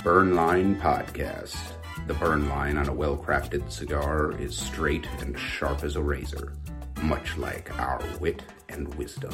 Burn Line Podcast. The burn line on a well-crafted cigar is straight and sharp as a razor, much like our wit and wisdom.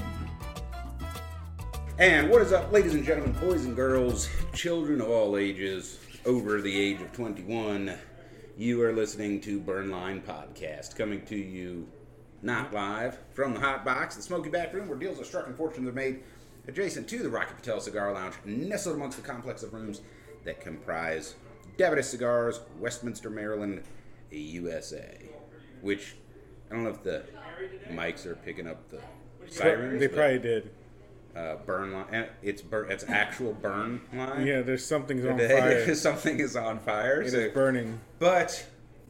And what is up, ladies and gentlemen, boys and girls, children of all ages, over the age of 21, you are listening to Burn Line Podcast, coming to you not live from the hot box, the smoky back room where deals are struck and fortunes are made, adjacent to the Rocky Patel Cigar Lounge, nestled amongst the complex of rooms that comprise Davidoff Cigars, Westminster, Maryland, USA. Which, I don't know if the mics are picking up the sirens. They probably did. Burn line. It's actual burn line. Yeah, there's something's on fire. Something is on fire. It is burning. But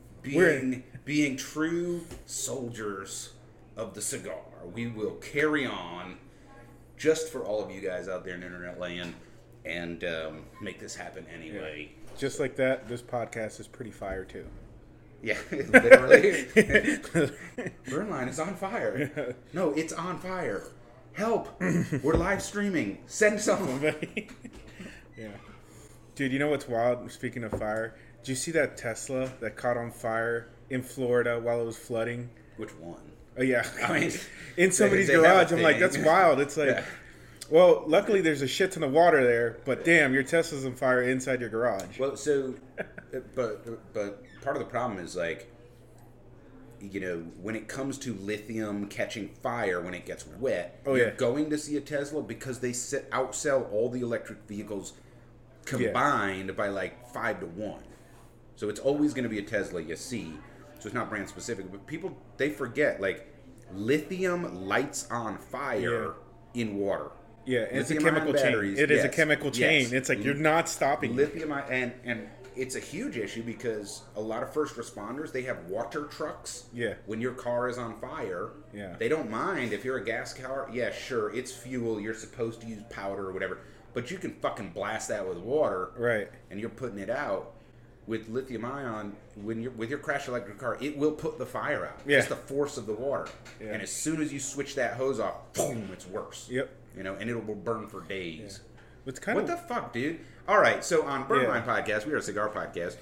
being true soldiers of the cigar, we will carry on just for all of you guys out there in internet land and make this happen anyway. Yeah. Just like that, this podcast is pretty fire too. Yeah, literally. Burn line is on fire. No, it's on fire. Help! We're live streaming. Send somebody. Yeah. Dude, you know what's wild? Speaking of fire, did you see that Tesla that caught on fire in Florida while it was flooding? Which one? Oh, yeah. I mean, in somebody's garage. I'm like, that's wild. It's like, well, luckily there's a shit ton of water there, but damn, your Tesla's on fire inside your garage. Well, so, but part of the problem is, like, you know, when it comes to lithium catching fire when it gets wet, you're going to see a Tesla because they outsell all the electric vehicles combined by like 5 to 1. So it's always going to be a Tesla you see. So it's not brand specific, but people, they forget, like, lithium lights on fire in water. Yeah, it's a chemical chain. It is a chemical chain. It's like you're not stopping. Lithium, and it's a huge issue because a lot of first responders, they have water trucks. Yeah. When your car is on fire, they don't mind if you're a gas car. Yeah, sure, it's fuel. You're supposed to use powder or whatever, but you can fucking blast that with water. Right. And you're putting it out. With lithium ion, with your crash electric car, it will put the fire out. Yeah. It's the force of the water. Yeah. And as soon as you switch that hose off, boom, it's worse. Yep. You know, and it will burn for days. Yeah. What the fuck, dude? All right, so on Burn Line Podcast, we are a cigar podcast.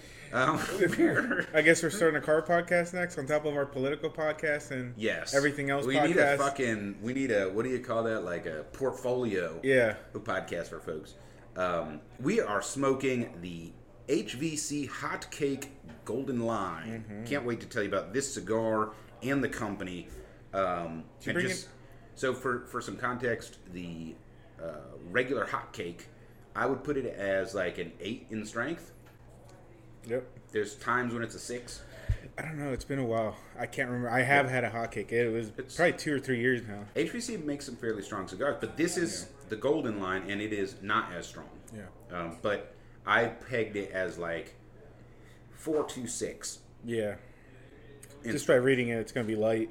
I guess we're starting a car podcast next on top of our political podcast and everything else. We need a what do you call that? Like a portfolio of podcasts for folks. We are smoking the HVC Hot Cake Golden Line. Mm-hmm. Can't wait to tell you about this cigar and the company. So for some context, the regular hot cake, I would put it as like an 8 in strength. Yep. There's times when it's a 6. I don't know. It's been a while. I can't remember. I have had a hot cake. It's probably 2 or 3 years now. HVC makes some fairly strong cigars, but this is the Golden Line, and it is not as strong. Yeah. But I pegged it as like 4 to 6. Yeah. Just by reading it, it's going to be light.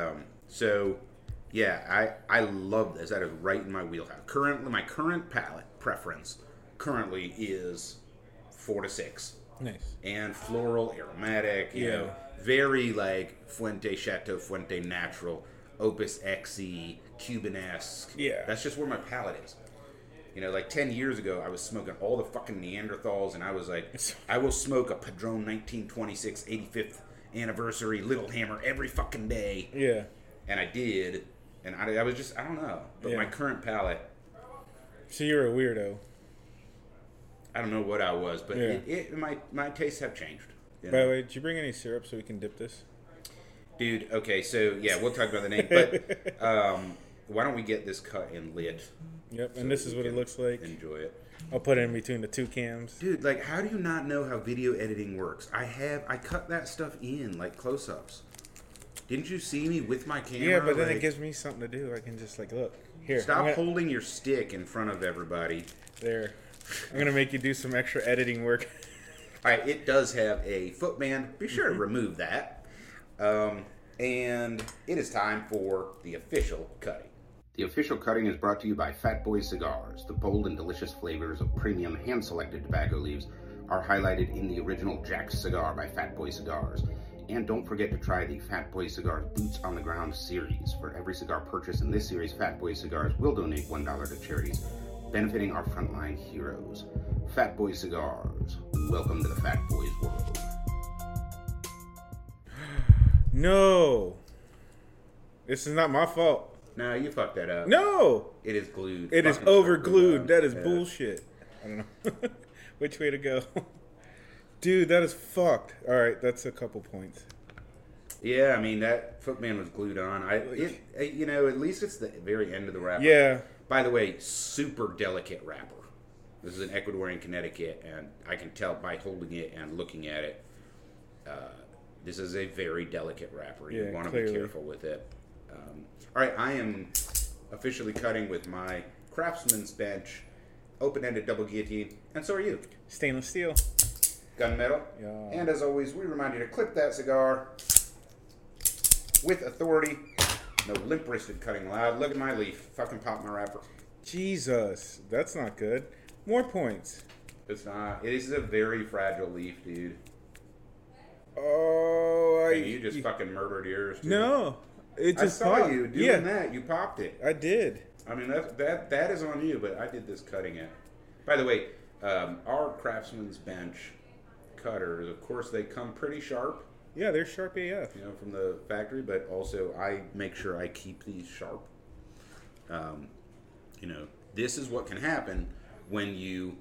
I love this. That is right in my wheelhouse. My current palate preference currently is 4 to 6. Nice. And floral, aromatic, you know, very like Fuente Chateau, Fuente Natural, Opus XE, Cuban-esque. Yeah. That's just where my palate is. You know, like 10 years ago, I was smoking all the fucking Neanderthals, and I was like, I will smoke a Padron 1926 85th anniversary Little Hammer every fucking day. Yeah. And I did, and I was just, I don't know. But my current palate. So you're a weirdo. I don't know what I was, but my tastes have changed. You know? By the way, did you bring any syrup so we can dip this? Dude, okay, so we'll talk about the name, but why don't we get this cut and lit? Yep, and this is what it looks like. Enjoy it. I'll put it in between the 2 cams. Dude, like, how do you not know how video editing works? I cut that stuff in, like, close-ups. Didn't you see me with my camera? Yeah, but then it gives me something to do. I can just, like, look. Here. Stop holding your stick in front of everybody. There. I'm going to make you do some extra editing work. All right, it does have a footband. Be sure to remove that. And it is time for the official cutting. The official cutting is brought to you by Fat Boy Cigars. The bold and delicious flavors of premium hand-selected tobacco leaves are highlighted in the original Jack's cigar by Fat Boy Cigars. And don't forget to try the Fat Boy Cigars Boots on the Ground series. For every cigar purchase in this series, Fat Boy Cigars will donate $1 to charities benefiting our frontline heroes, Fat Boy Cigars. Welcome to the Fat Boys world. No. This is not my fault. No, you fucked that up. No. It is glued. It is Fucking over glued glued. up. That is Yeah. bullshit. I don't know. Which way to go? Dude, that is fucked. All right, that's a couple points. Yeah, I mean, that Footman was glued on. At least it's the very end of the wrapper. Yeah. By the way, super delicate wrapper. This is an Ecuadorian Connecticut, and I can tell by holding it and looking at it, this is a very delicate wrapper. You Yeah, want to clearly. be careful with it. All right, I am officially cutting with my Craftsman's Bench, open-ended double guillotine, and so are you. Stainless steel. Gunmetal. Yeah. And as always, we remind you to clip that cigar with authority. No limp-wristed cutting loud. Look at my leaf. Fucking pop my wrapper. Jesus, that's not good. More points. It's not. It is a very fragile leaf, dude. Oh, And you just fucking murdered yours, dude. No, it just I saw popped. you doing that. You popped it. I did. I mean, that is on you, but I did this cutting it. By the way, our Craftsman's Bench cutters, of course, they come pretty sharp, Yeah, they're sharp AF. from the factory, but also I make sure I keep these sharp. This is what can happen when you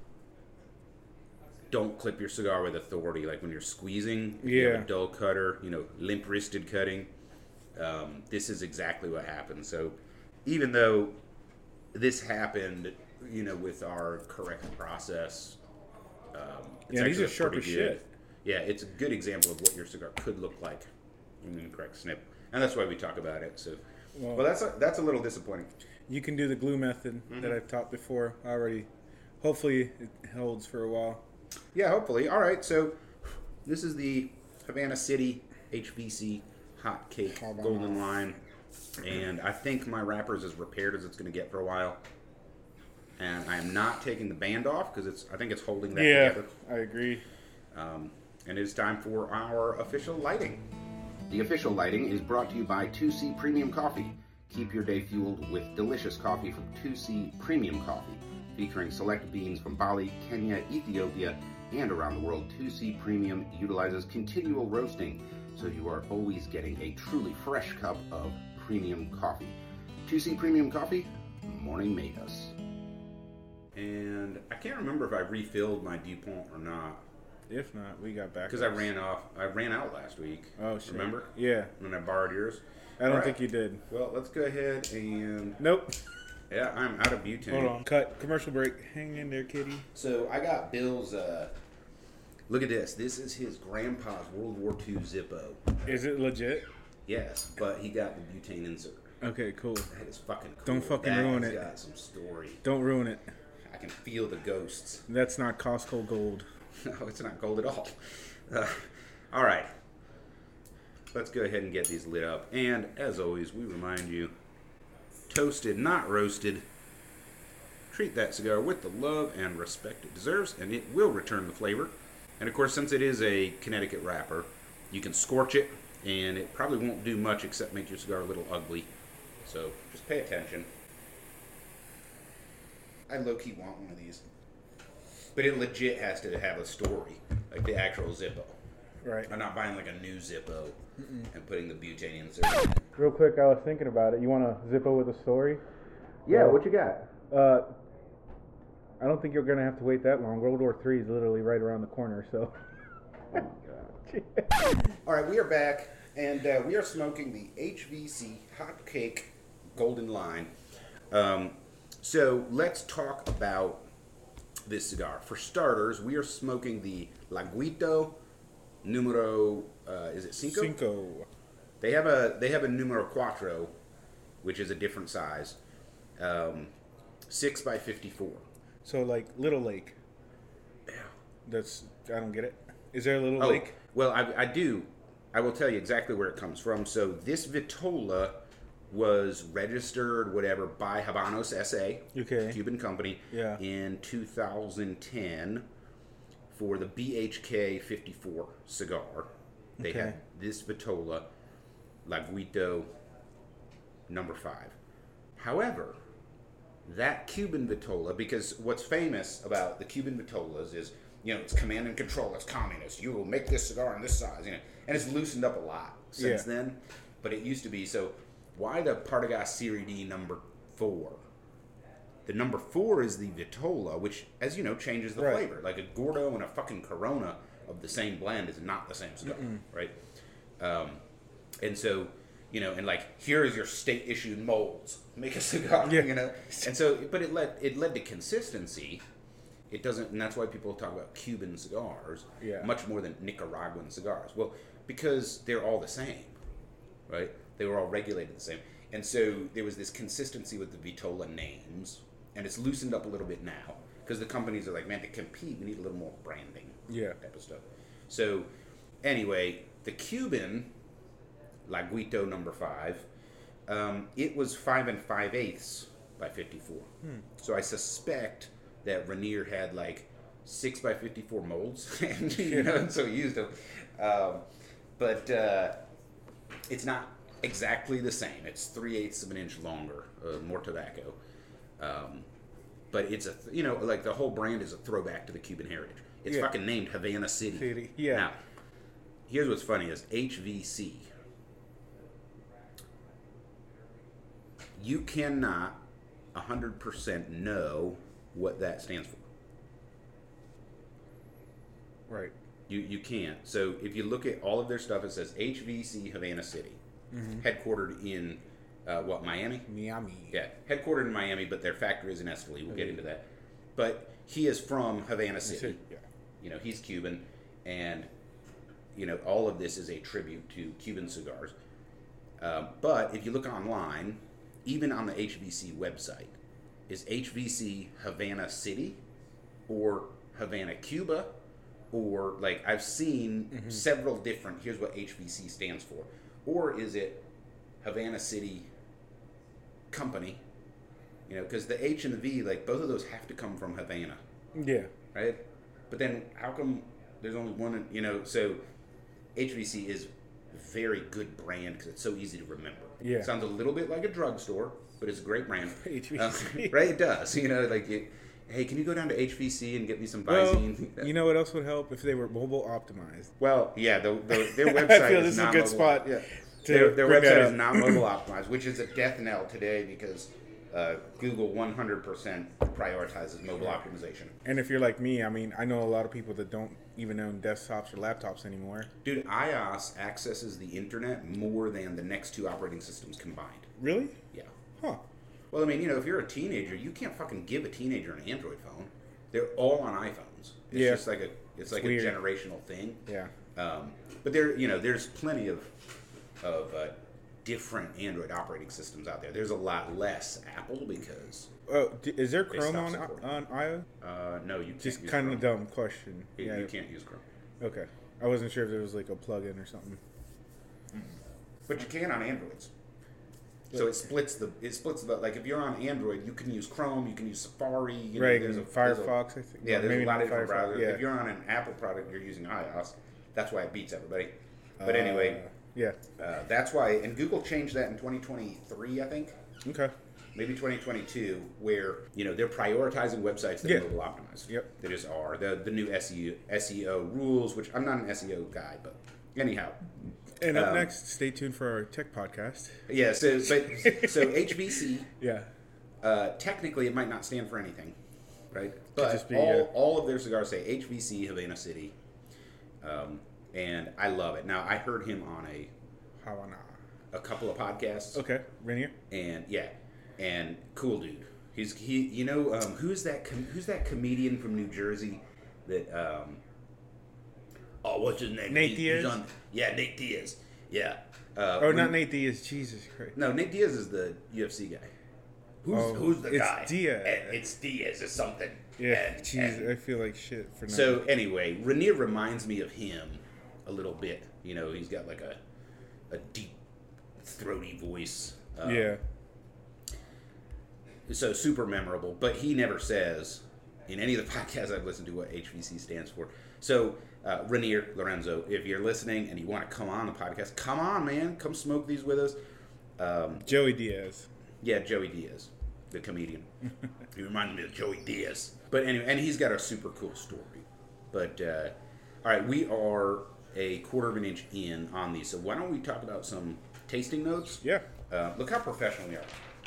don't clip your cigar with authority, like when you're squeezing, if you have Yeah. a dull cutter, limp-wristed cutting. This is exactly what happens. So even though this happened, with our correct process, it's Yeah, these actually are sharp pretty as good. shit. Yeah, it's a good example of what your cigar could look like in the correct snip, and that's why we talk about it. So, well, that's a little disappointing. You can do the glue method that I've taught before already. Hopefully, it holds for a while. Yeah, hopefully. All right, so this is the Havana City HVC Hot Cake Golden Line, and I think my wrapper is as repaired as it's going to get for a while. And I am not taking the band off because I think it's holding that together. I agree. And it is time for our official lighting. The official lighting is brought to you by 2C Premium Coffee. Keep your day fueled with delicious coffee from 2C Premium Coffee. Featuring select beans from Bali, Kenya, Ethiopia, and around the world, 2C Premium utilizes continual roasting, so you are always getting a truly fresh cup of premium coffee. 2C Premium Coffee, morning made us. And I can't remember if I refilled my DuPont or not. If not, we got back. Because I ran out last week. Oh, shit. Remember? Yeah. When I borrowed yours. I don't All right. think you did. Well, let's go ahead and... Nope. Yeah, I'm out of butane. Hold on. Cut. Commercial break. Hang in there, kitty. So I got Bill's... look at this. This is his grandpa's World War II Zippo. Is it legit? Yes, but he got the butane insert. Okay, cool. That is fucking cool. Don't fucking That ruin has it. got some story. Don't ruin it. I can feel the ghosts. That's not Costco gold. No, it's not gold at all. All right. Let's go ahead and get these lit up. And as always, we remind you, toasted, not roasted. Treat that cigar with the love and respect it deserves, and it will return the flavor. And of course, since it is a Connecticut wrapper, you can scorch it, and it probably won't do much except make your cigar a little ugly. So just pay attention. I low-key want one of these. But it legit has to have a story, like the actual Zippo. Right. I'm not buying like a new Zippo and putting the butane insert in it. Real quick, I was thinking about it. You want a Zippo with a story? Yeah, what you got? I don't think you're going to have to wait that long. World War III is literally right around the corner, so. Oh my god. All right, we are back, and we are smoking the HVC Hot Cake Golden Line. So let's talk about this cigar. For starters, we are smoking the Laguito Numero, is it Cinco? Cinco. They have a Numero Cuatro, which is a different size, 6 by 54. So, like, Little Lake. Yeah. That's, I don't get it. Is there a Little Oh, Lake? well, I do. I will tell you exactly where it comes from. So this Vitola was registered, whatever, by Habanos S.A., Okay. Cuban company, Yeah. in 2010 for the BHK 54 cigar. They Okay. had this Vitola, Laguito number 5. However, that Cuban Vitola, because what's famous about the Cuban Vitolas is, it's command and control. It's communist. You will make this cigar in this size, and it's loosened up a lot since then. But it used to be. So why the Partagas Serie D number 4? The number 4 is the Vitola, which, as you know, changes the flavor. Like a Gordo and a fucking Corona of the same blend is not the same cigar, right? And so, and like, here is your state-issued molds. Make a cigar, And so, but it led to consistency. It doesn't, and that's why people talk about Cuban cigars much more than Nicaraguan cigars. Well, because they're all the same, right? They were all regulated the same. And so there was this consistency with the Vitola names, and it's loosened up a little bit now because the companies are like, man, to compete, we need a little more branding type of stuff. So anyway, the Cuban La Guito number 5, it was 5 5/8 by 54. So I suspect that Rainier had like 6 by 54 molds, and and so he used them. But it's not exactly the same. It's 3/8 of an inch longer, more tobacco. But it's like the whole brand is a throwback to the Cuban heritage. It's fucking named Havana City. Yeah. Now, here's what's funny is HVC. You cannot 100% know what that stands for. Right. You can't. So if you look at all of their stuff, it says HVC Havana City, headquartered in Miami? Miami. Yeah, headquartered in Miami, but their factory is in Esteli. We'll get into that. But he is from Havana City. Yeah. He's Cuban, and all of this is a tribute to Cuban cigars. But if you look online, even on the HVC website, is HVC Havana City or Havana Cuba? Or, like, I've seen several different, here's what HVC stands for. Or is it Havana City Company? Because the H and the V, like, both of those have to come from Havana. Yeah. Right? But then, how come there's only one, so HVC is a very good brand because it's so easy to remember. Yeah. It sounds a little bit like a drugstore, but it's a great brand. HVC. Right? It does. Hey, can you go down to HVC and get me some Visine? Well, you know what else would help if they were mobile optimized? Well, yeah, their website I feel is this is not a good mobile. spot. Yeah. To Their bring that website up. is not mobile optimized, which is a death knell today because Google 100% prioritizes mobile optimization. And if you're like me, I mean, I know a lot of people that don't even own desktops or laptops anymore. Dude, iOS accesses the internet more than the next 2 operating systems combined. Really? Yeah. Huh. Well, I mean, if you're a teenager, you can't fucking give a teenager an Android phone. They're all on iPhones. It's just like a weird. generational thing. Yeah. But there's plenty of different Android operating systems out there. There's a lot less Apple because. Oh, is there They Chrome stopped on iOS? No, you can't. Just use kind of Chrome. dumb question. You can't use Chrome, Okay. I wasn't sure if there was like a plug-in or something. but you can on Androids. So it splits the like if you're on Android, you can use Chrome, you can use Safari. Right. There's Firefox, I think. Yeah, there's Maybe a lot not of different Firefox, browsers. Yeah. If you're on an Apple product, you're using iOS. That's why it beats everybody. But anyway, Yeah. that's why. And Google changed that in 2023, I think. Okay. Maybe 2022, where they're prioritizing websites that are mobile optimized. Yep. They just are the new SEO rules, which I'm not an SEO guy, but anyhow. And up next, stay tuned for our tech podcast. Yeah. So HVC. Yeah. Technically, it might not stand for anything, right? But just be, all of their cigars say HVC Havana City, and I love it. Now I heard him on Havana. a couple of podcasts. Okay. Rainier? And and cool dude. Who's that comedian from New Jersey that what's his name? Nate Diaz? Nate Diaz. Yeah. Not Nate Diaz. Jesus Christ. No, Nate Diaz is the UFC guy. Who's the guy? It's Diaz. It's Diaz or something. Yeah. Jeez, I feel like shit for now. So anyway, Rainier reminds me of him a little bit. He's got like a deep, throaty voice. Yeah. So super memorable, but he never says in any of the podcasts I've listened to what HVC stands for. So Rainier Lorenzo, if you're listening and you want to come on the podcast, come on, man, come smoke these with us. Joey Diaz. Yeah, Joey Diaz. the comedian. He reminds me of Joey Diaz. But anyway, and he's got a super cool story. But, all right, we are a quarter of an inch in on these. So why don't we talk about some tasting notes? Yeah. Look how professional we are.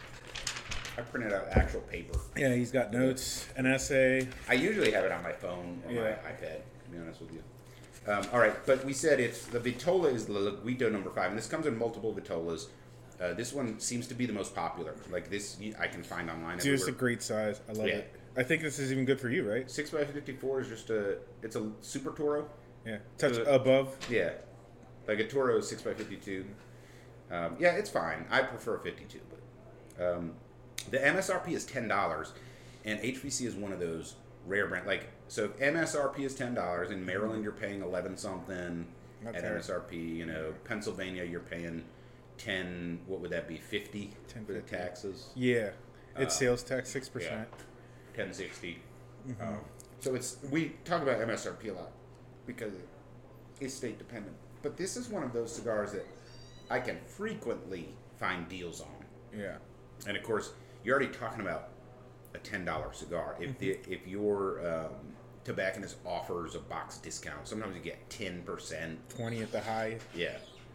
I printed out actual paper. Yeah, he's got notes, an essay. I usually have it on my phone or my iPad, to be honest with you. All right, but we said it's the Vitola is the Laguito number 5, and this comes in multiple Vitolas. This one seems to be the most popular. Like this, I can find online. Dude, it's a great size. I love it. I think this is even good for you, right? 6x54 is just it's a Super Toro. Yeah, touch above. Yeah, like a Toro 6x52. Yeah, it's fine. I prefer a 52, but the MSRP is $10, and HVC is one of those rare brand. Like, so if MSRP is $10 in Maryland, you're paying 11 something at MSRP. You know, Pennsylvania, you're paying 10. What would that be? 50 for the taxes. Yeah, it's sales tax 6%. Yeah, 1060. So we talk about MSRP a lot because it's state dependent. But this is one of those cigars that I can frequently find deals on. Yeah, and of course, you're already talking about a $10 cigar. If your tobacconist offers a box discount, sometimes you get 10%, 20 at the high. Yeah.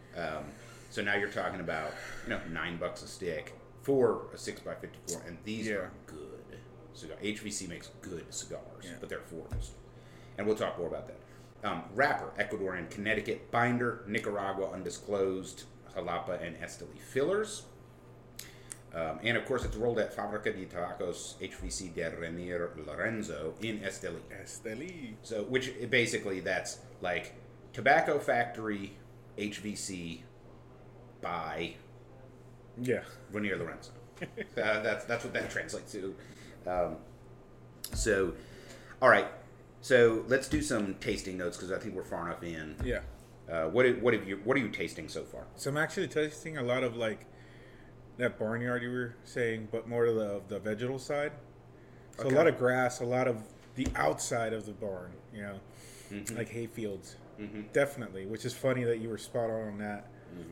So now you're talking about $9 a stick for a 6x54, and these are good cigars. HVC makes good cigars, but they're forged, and we'll talk more about that. Wrapper, Ecuadorian, Connecticut, binder, Nicaragua, undisclosed, Jalapa and Esteli fillers. And of course, it's rolled at Fábrica de Tabacos HVC de Renier Lorenzo in Esteli. Esteli. So, which basically that's like tobacco factory HVC by Renier Lorenzo. That's what that translates to. So, all right. So let's do some tasting notes because I think we're far enough in. Yeah. What are you tasting so far? So I'm actually tasting a lot of like that barnyard you were saying, but more of the vegetal side. So a lot of grass, a lot of the outside of the barn, like hay fields. Definitely, which is funny that you were spot on that.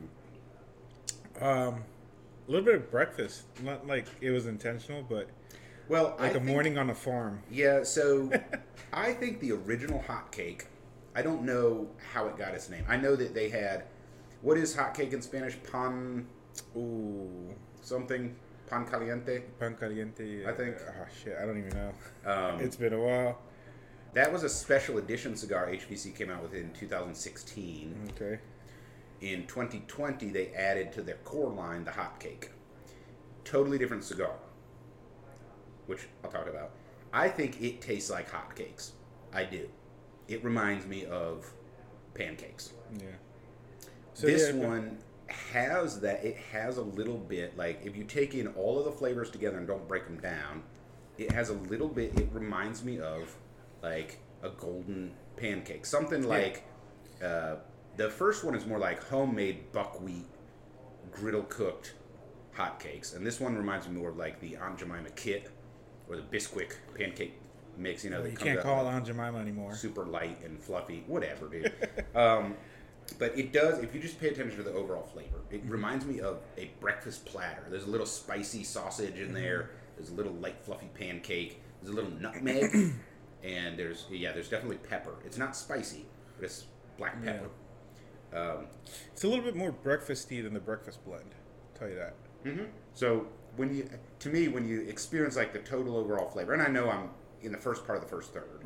A little bit of breakfast, not like it was intentional, but like a morning on a farm. Yeah, so I think the original hot cake, I don't know how it got its name. I know that they had, what is hot cake in Spanish? Pan... Ooh, something pan caliente. Pan caliente. I think. Oh shit, I don't even know. It's been a while. That was a special edition cigar HVC came out with in 2016. Okay. In 2020, they added to their core line the hot cake. Totally different cigar, which I'll talk about. I think it tastes like hot cakes. I do. It reminds me of pancakes. Yeah. So this one has that. It has a little bit, like, if you take in all of the flavors together and don't break them down, it has a little bit, it reminds me of like a golden pancake, something like the first one is more like homemade buckwheat griddle cooked hotcakes, and this one reminds me more of like the Aunt Jemima kit or the Bisquick pancake mix. You can't call it Aunt Jemima anymore. Super light and fluffy, whatever, dude. But it does, if you just pay attention to the overall flavor, it reminds me of a breakfast platter. There's a little spicy sausage in there. There's a little light, fluffy pancake. There's a little nutmeg. And there's definitely pepper. It's not spicy, but it's black pepper. It's a little bit more breakfasty than the breakfast blend. I'll tell you that. Mm-hmm. So when you experience like the total overall flavor, and I know I'm in the first part of the first third,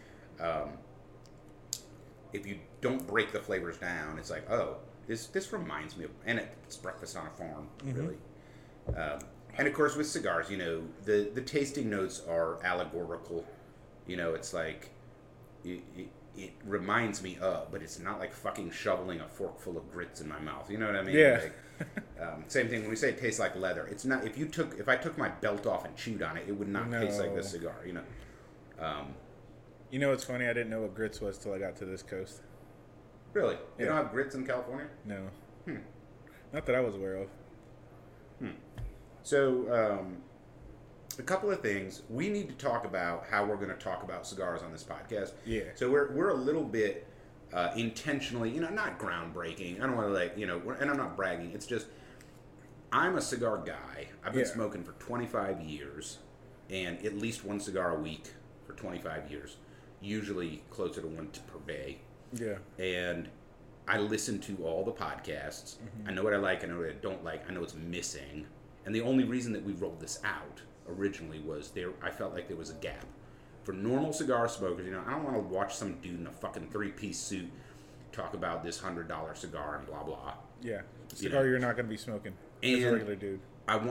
if you don't break the flavors down, it's like, oh, this reminds me of, and it's breakfast on a farm, really. And of course, with cigars, the tasting notes are allegorical. It's like it reminds me of, but it's not like fucking shoveling a fork full of grits in my mouth. You know what I mean? Yeah. Like, same thing when we say it tastes like leather. It's not. If I took my belt off and chewed on it, it would not taste like this cigar. It's funny. I didn't know what grits was till I got to this coast. Really? You don't have grits in California? No. Not that I was aware of. So, a couple of things. We need to talk about how we're going to talk about cigars on this podcast. Yeah. So we're a little bit intentionally, not groundbreaking. I don't want to and I'm not bragging. It's just I'm a cigar guy. I've been Yeah. smoking for 25 years, and at least one cigar a week for 25 years. Usually closer to one per day. Yeah. And I listen to all the podcasts. I know what I like. I know what I don't like. I know what's missing. And the only reason that we rolled this out originally was I felt like there was a gap. For normal cigar smokers, I don't want to watch some dude in a fucking 3-piece suit talk about this $100 cigar and blah, blah. Yeah. Cigar you're not going to be smoking as a And regular dude.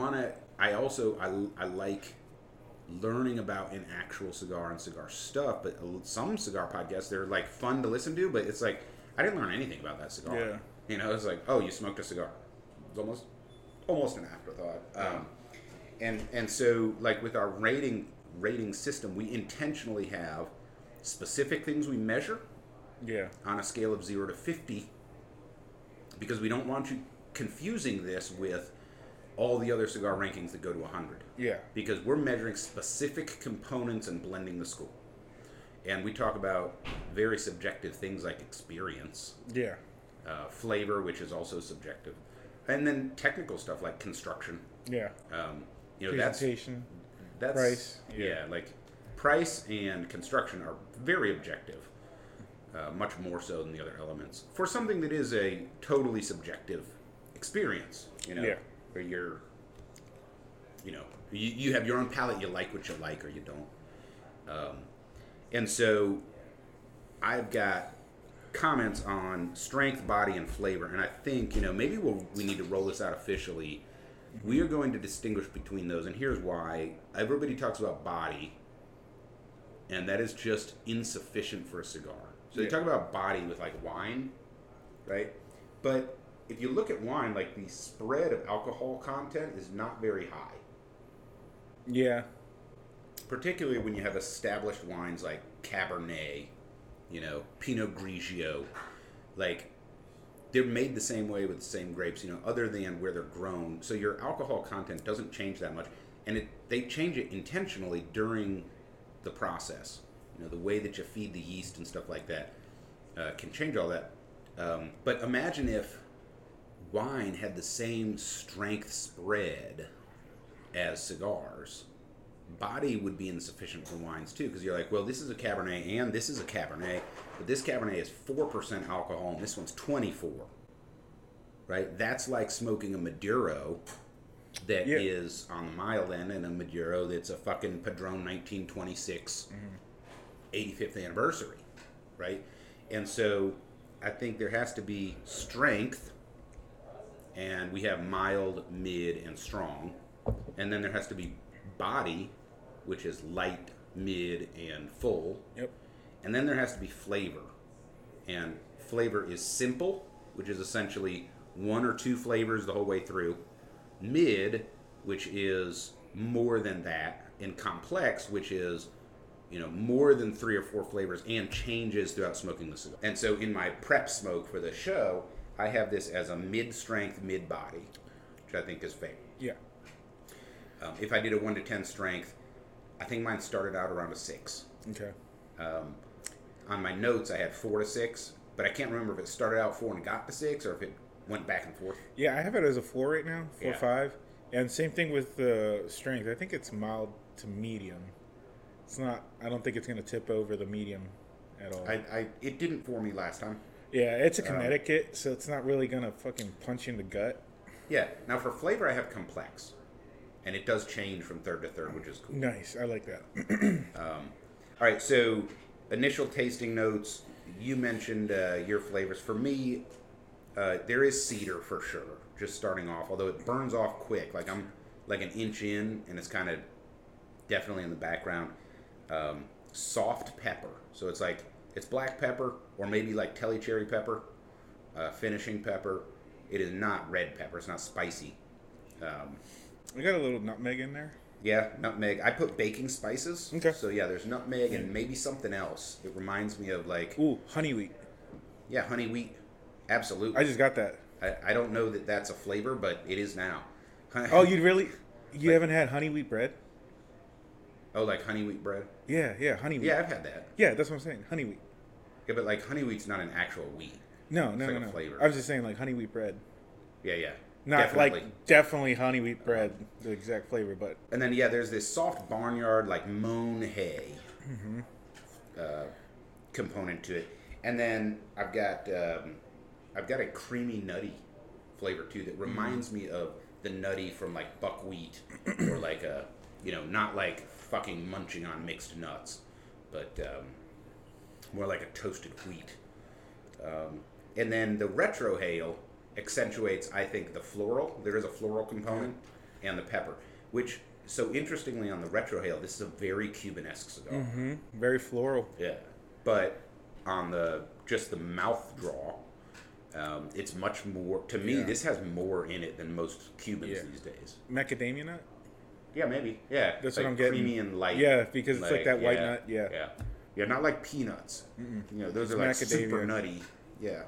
I like learning about an actual cigar and cigar stuff, but some cigar podcasts, they're like fun to listen to, but it's like, I didn't learn anything about that cigar. Yeah. It's like, oh, you smoked a cigar. It's almost an afterthought. And so, like, with our rating system, we intentionally have specific things we measure on a scale of 0 to 50, because we don't want you confusing this with all the other cigar rankings that go to 100. Yeah. Because we're measuring specific components and blending the score. And we talk about very subjective things like experience, Yeah. flavor, which is also subjective, and then technical stuff like construction. Yeah. Presentation. That's price. Yeah, like price and construction are very objective, much more so than the other elements. For something that is a totally subjective experience, Yeah. where you're, you have your own palate, you like what you like or you don't. And so I've got comments on strength, body, and flavor, and I think, maybe we need to roll this out officially. We are going to distinguish between those, and here's why. Everybody talks about body, and that is just insufficient for a cigar. So they talk about body with, like, wine, right? But if you look at wine, like, the spread of alcohol content is not very high. Yeah. Particularly when you have established wines like Cabernet, Pinot Grigio. Like, they're made the same way with the same grapes, other than where they're grown. So your alcohol content doesn't change that much. And they change it intentionally during the process. The way that you feed the yeast and stuff like that can change all that. But imagine if wine had the same strength spread as cigars. Body would be insufficient for wines too, because you're like, well, this is a Cabernet and this is a Cabernet, but this Cabernet is 4% alcohol and this one's 24, right? That's like smoking a Maduro that is on the mild end, and a Maduro that's a fucking Padron 1926 85th anniversary, right? And so I think there has to be strength, and we have mild, mid, and strong, and then there has to be body, which is light, mid, and full. Yep. And then there has to be flavor. And flavor is simple, which is essentially 1 or 2 flavors the whole way through. Mid, which is more than that. And complex, which is, more than 3 or 4 flavors and changes throughout smoking the cigar. And so in my prep smoke for the show, I have this as a mid-strength, mid-body, which I think is fair. Yeah. If I did a 1 to 10 strength, I think mine started out around a 6. Okay. On my notes, I had 4 to 6, but I can't remember if it started out 4 and got to 6, or if it went back and forth. Yeah, I have it as a 4 right now, 4 Yeah. 5. And same thing with the strength. I think it's mild to medium. It's not, I don't think it's going to tip over the medium at all. It didn't for me last time. Yeah, it's a Connecticut, so it's not really going to fucking punch you in the gut. Yeah. Now for flavor, I have complex, and it does change from third to third, which is cool. Nice. I like that. All right, so initial tasting notes. You mentioned your flavors. For me, there is cedar for sure, just starting off, although it burns off quick. Like, I'm like an inch in, and it's kind of definitely in the background. Soft pepper. So it's black pepper, or maybe like Telly cherry pepper, finishing pepper. It is not red pepper. It's not spicy. We got a little nutmeg in there. Yeah, nutmeg. I put baking spices. Okay. So yeah, there's nutmeg and maybe something else. It reminds me of like... Ooh, honey wheat. Yeah, honey wheat. Absolutely. I just got that. I don't know that that's a flavor, but it is now. Oh, you haven't had honey wheat bread? Oh, like honey wheat bread? Yeah, honey wheat. Yeah, I've had that. Yeah, that's what I'm saying. Honey wheat. Yeah, but like honey wheat's not an actual wheat. No. Like a flavor. I was just saying like honey wheat bread. Yeah. Not definitely honey wheat bread, the exact flavor, but. And then there's this soft barnyard like mown hay component to it, and then I've got a creamy nutty flavor too that reminds me of the nutty from like buckwheat or like a not like fucking munching on mixed nuts, but more like a toasted wheat. And then the retrohale accentuates, I think, the floral. There is a floral component and the pepper, which, so interestingly on the retrohale, this is a very Cuban-esque cigar. Mm-hmm. Very floral. Yeah. But on the mouth draw, it's much more, to me, this has more in it than most Cubans these days. Macadamia nut? Yeah, maybe. Yeah. That's like what I'm getting. Creamy and light. Yeah, because it's like that white nut. Yeah. Yeah. Yeah, not like peanuts. Mm-mm. Those are like super nutty. Yeah.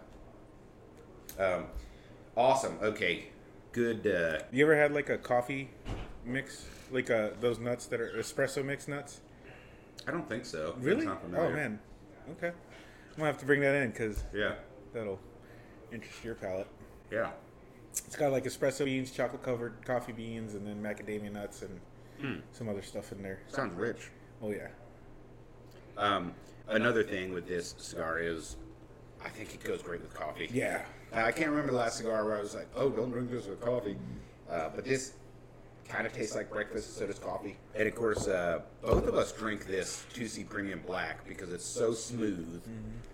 Awesome. Okay. Good. You ever had like a coffee mix? Like those nuts that are espresso mix nuts? I don't think so. Really? Oh, man. Okay. I'm going to have to bring that in because that'll interest your palate. Yeah. It's got like espresso beans, chocolate covered coffee beans, and then macadamia nuts and some other stuff in there. Sounds rich. Oh, yeah. Another thing with this cigar is I think it goes great with coffee. Yeah. I can't remember the last cigar where I was like, oh, don't drink this with coffee. But this kind of tastes like breakfast, so does coffee. And of course, both of us drink this 2C Premium Black because it's so smooth.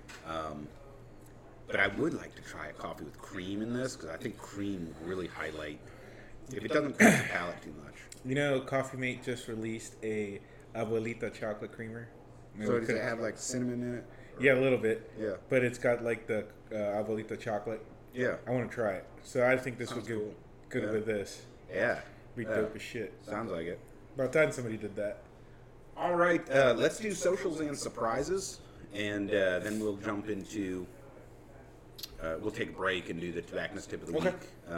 But I would like to try a coffee with cream in this because I think cream will really highlight, if it doesn't crack the palate too much. Coffee Mate just released a Abuelita chocolate creamer. So does it have like cinnamon in it? Yeah, a little bit. Yeah. But it's got like the Abuelita chocolate. Yeah. I want to try it. So I think this would go good with this. Yeah. Be dope as shit. Sounds like it. About time somebody did that. All right. Let's do socials and surprises. And then we'll jump into... we'll take a break and do the tobacconist tip of the week.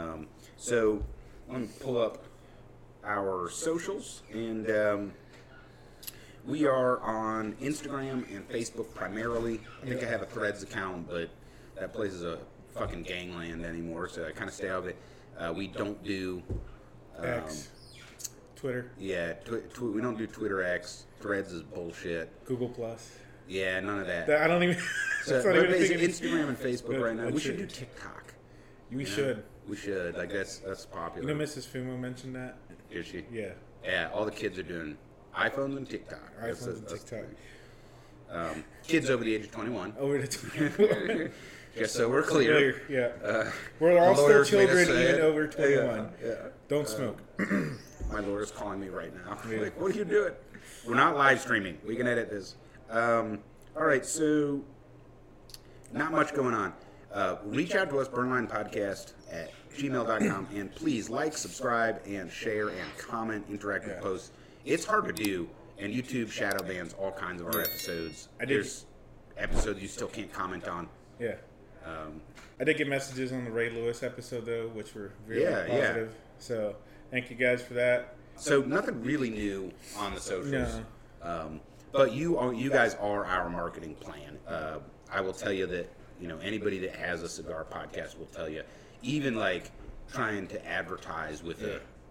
So let me pull up our socials. And... we are on Instagram and Facebook primarily. I think I have a Threads account, but that place is a fucking gangland anymore, so I kind of stay out of it. We don't do... X. Twitter. Yeah, we don't do Twitter X. Threads is bullshit. Google Plus. Yeah, none of that. I don't even... So, but basically Instagram and Facebook right now. We should do TikTok. We should. We should. Like, that's popular. You know Mrs. Fumo mentioned that? Did she? Yeah. Yeah, all the kids are doing... iPhones and TikTok. iPhones and TikTok. Kids over the age of 21. Over the 21. Just so we're clear. Yeah. We're all still children even over 21. Yeah. Don't smoke. My lawyer's calling me right now. Like, what are you doing? We're not live streaming. We can edit this. All right, so not much going on. Reach out to us, burnlinepodcast at gmail.com, and please like, subscribe, and share, and comment, interact with posts. It's hard to do, and YouTube shadow bans all kinds of our episodes. There's episodes you still can't comment on. Yeah. I did get messages on the Ray Lewis episode, though, which were really positive. So thank you guys for that. So nothing really new on the socials. No. But you guys are our marketing plan. I will tell you that, anybody that has a cigar podcast will tell you, even like trying to advertise with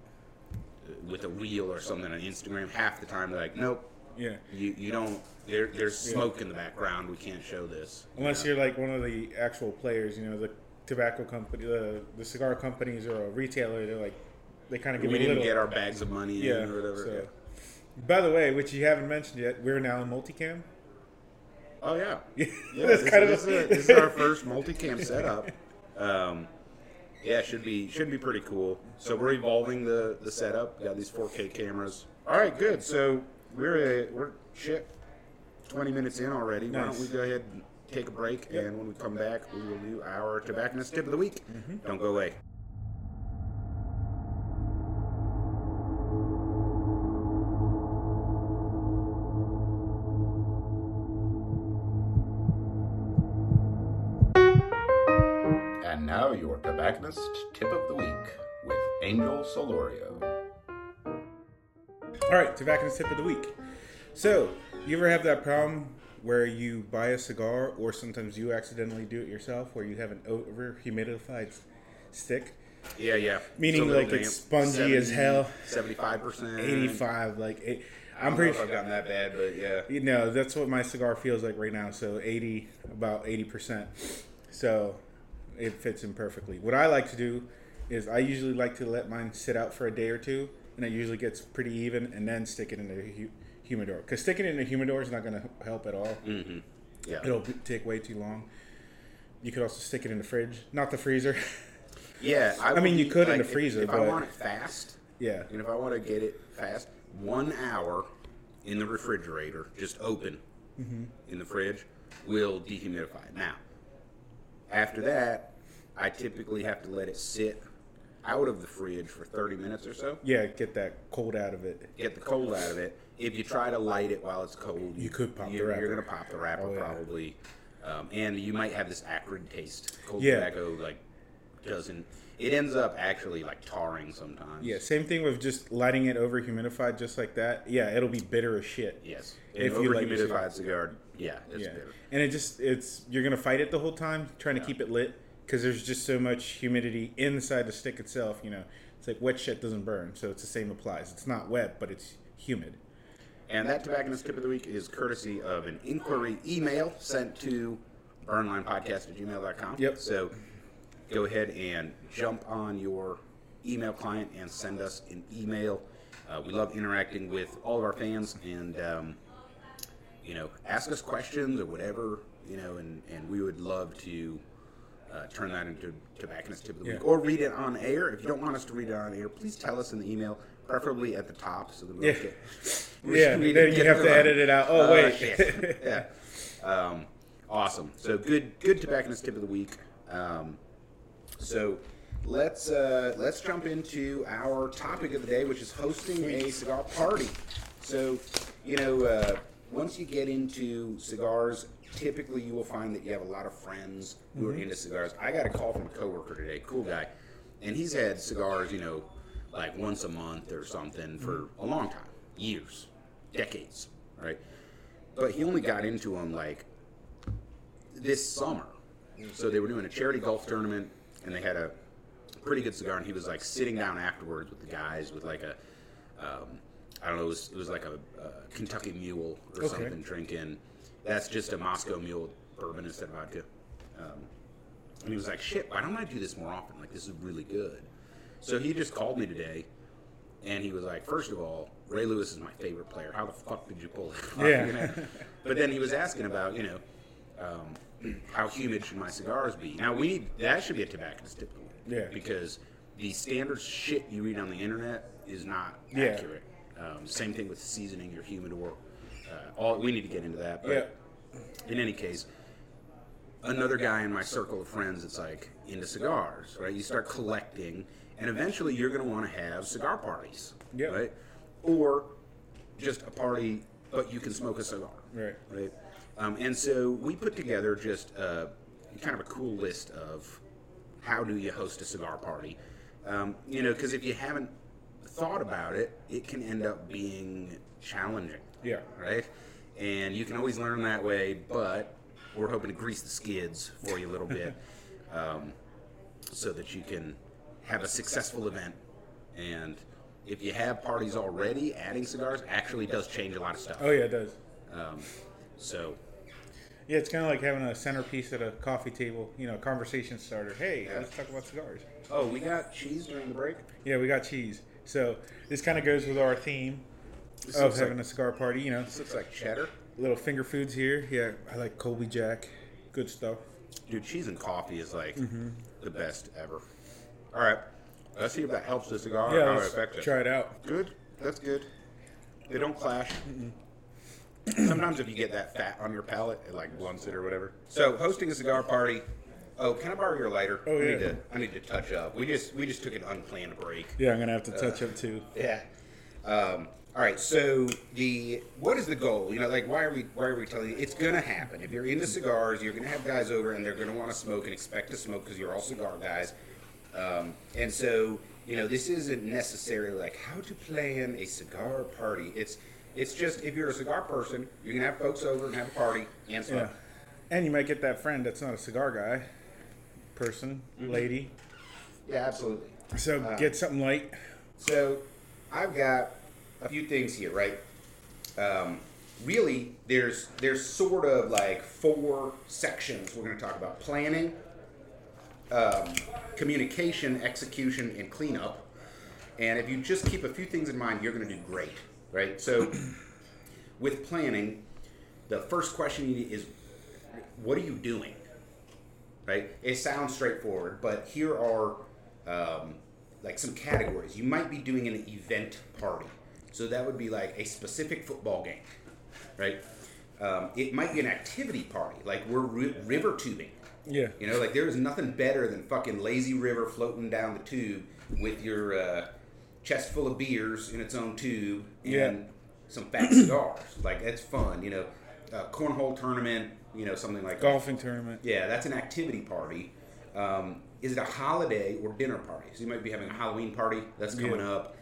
a reel or something on Instagram, half the time they're like, nope. Yeah. You don't. There's smoke in the background. We can't show this. Unless you're like one of the actual players, the tobacco company, the cigar companies, or a retailer. They're like, they kind of give you a little. We didn't get our bags of money in or whatever. So. By the way, which you haven't mentioned yet, we're now in multicam. Oh yeah. This is our first multicam setup. Yeah, should be pretty cool. So we're evolving the setup. We got these 4K cameras. All right, good. So we're 20 minutes in already. Nice. Why don't we go ahead and take a break, and when we come back, we will do our tobacconist tip of the week. Don't go away. And now your tobacconist tip of the week with Angel Solorio. All right, tobacconist tip of the week. So, you ever have that problem where you buy a cigar, or sometimes you accidentally do it yourself, where you have an over humidified stick? Yeah. Meaning So like it's spongy as hell. 75%. 85, I'm pretty sure I've gotten that bad, but yeah. You know, that's what my cigar feels like right now. So about 80%. So it fits in perfectly. What I like to do is I usually like to let mine sit out for a day or two, and it usually gets pretty even, and then stick it in the humidor. Because sticking it in the humidor is not going to help at all. Mm-hmm. Yeah. It'll take way too long. You could also stick it in the fridge, not the freezer. Yeah. I mean, you could in the freezer, if but I want it fast, yeah. and if I want to get it fast, 1 hour in the refrigerator, just open in the fridge, will dehumidify it. Now, after that, I typically have to let it sit out of the fridge for 30 minutes or so. Yeah, get that cold out of it. Get the cold out of it. If you try to light it while it's cold, you could pop the wrapper. You're going to pop the wrapper probably. And you might have this acrid taste. Cold tobacco, doesn't... It ends up actually, tarring sometimes. Yeah, same thing with just lighting it over humidified just like that. Yeah, it'll be bitter as shit. Yes. If over you like humidified cigar, it's bitter. And you're going to fight it the whole time, trying to keep it lit, because there's just so much humidity inside the stick itself, It's like wet shit doesn't burn, so it's the same applies. It's not wet, but it's humid. And that tobacconist tip of the week is courtesy of an inquiry email sent to burnlinepodcast@gmail.com. Yep. So go ahead and jump on your email client and send us an email. We love interacting with all of our fans, and ask us questions or whatever, and we would love to turn that into tobacconist tip of the week, or read it on air. If you don't want us to read it on air, please tell us in the email, preferably at the top, so that we don't get. Then you have to edit it out. Oh wait. Yeah. Awesome. So good tobacconist tip of the week. So let's jump into our topic of the day, which is hosting a cigar party. So once you get into cigars, typically you will find that you have a lot of friends who are into cigars. I got a call from a coworker today, cool guy, and he's had cigars, once a month or something for a long time, years, decades, right? But he only got into them this summer. So they were doing a charity golf tournament, and they had a pretty good cigar, and he was sitting down afterwards with the guys with I don't know, it was like a Kentucky Mule or something, drinking. That's just a Moscow Mule bourbon instead of vodka. And he was like, shit, why don't I do this more often? This is really good. So he just called me today, and he was like, first of all, Ray Lewis is my favorite player. How the fuck did you pull it off? Yeah. But then he was asking about, how humid should my cigars be? Now, that should be a tobacconist tip. Yeah. Because the standard shit you read on the internet is not accurate. Same thing with seasoning your humidor. We need to get into that. But in any case, another guy in my circle of friends that's into cigars, right? You start collecting, and eventually you're going to want to have cigar parties, right? Or just a party, but you can smoke a cigar, right? And so we put together just kind of a cool list of how do you host a cigar party. Because if you haven't thought about it, it can end up being challenging. Yeah. Right? And you can always learn that way, but we're hoping to grease the skids for you a little bit so that you can have a successful event. And if you have parties already, adding cigars actually does change a lot of stuff. Oh, yeah, it does. Yeah, it's kind of like having a centerpiece at a coffee table, a conversation starter. Hey, let's talk about cigars. Oh, we got cheese during the break? Yeah, we got cheese. So this kind of goes with our theme of having a cigar party, This looks like cheddar. Little finger foods here. Yeah, I like Colby Jack. Good stuff. Dude, cheese and coffee is the best ever. All right. Let's see if that helps the cigar or how it affects it. Try it out. Good. That's good. They don't clash. Sometimes if you get that fat on your palate, it blunts it or whatever. So, hosting a cigar party. Oh, can I borrow your lighter? Oh, yeah. I need to touch up. We just took an unplanned break. Yeah, I'm gonna have to touch up too. Yeah. All right. So what is the goal? Why are we telling you it's gonna happen? If you're into cigars, you're gonna have guys over, and they're gonna want to smoke and expect to smoke because you're all cigar guys. And so this isn't necessarily how to plan a cigar party. It's just if you're a cigar person, you're gonna have folks over and have a party and smoke. Yeah. And you might get that friend that's not a cigar guy, person, lady. Yeah, absolutely. So get something light. So I've got a few things here, right? Really, there's sort of like 4 sections we're going to talk about: planning, communication, execution, and cleanup. And if you just keep a few things in mind, you're going to do great, right? So with planning, the first question you need is, what are you doing? Right? It sounds straightforward, but here are like some categories. You might be doing an event party. So that would be like a specific football game, right? It might be an activity party, like we're river tubing. Yeah. You know, like there is nothing better than fucking lazy river floating down the tube with your chest full of beers in its own tube and some fat cigars. Like, that's fun, you know. Cornhole tournament, you know, something like golfing tournament. Yeah, that's an activity party. Is it a holiday or dinner party? So you might be having a Halloween party that's coming up.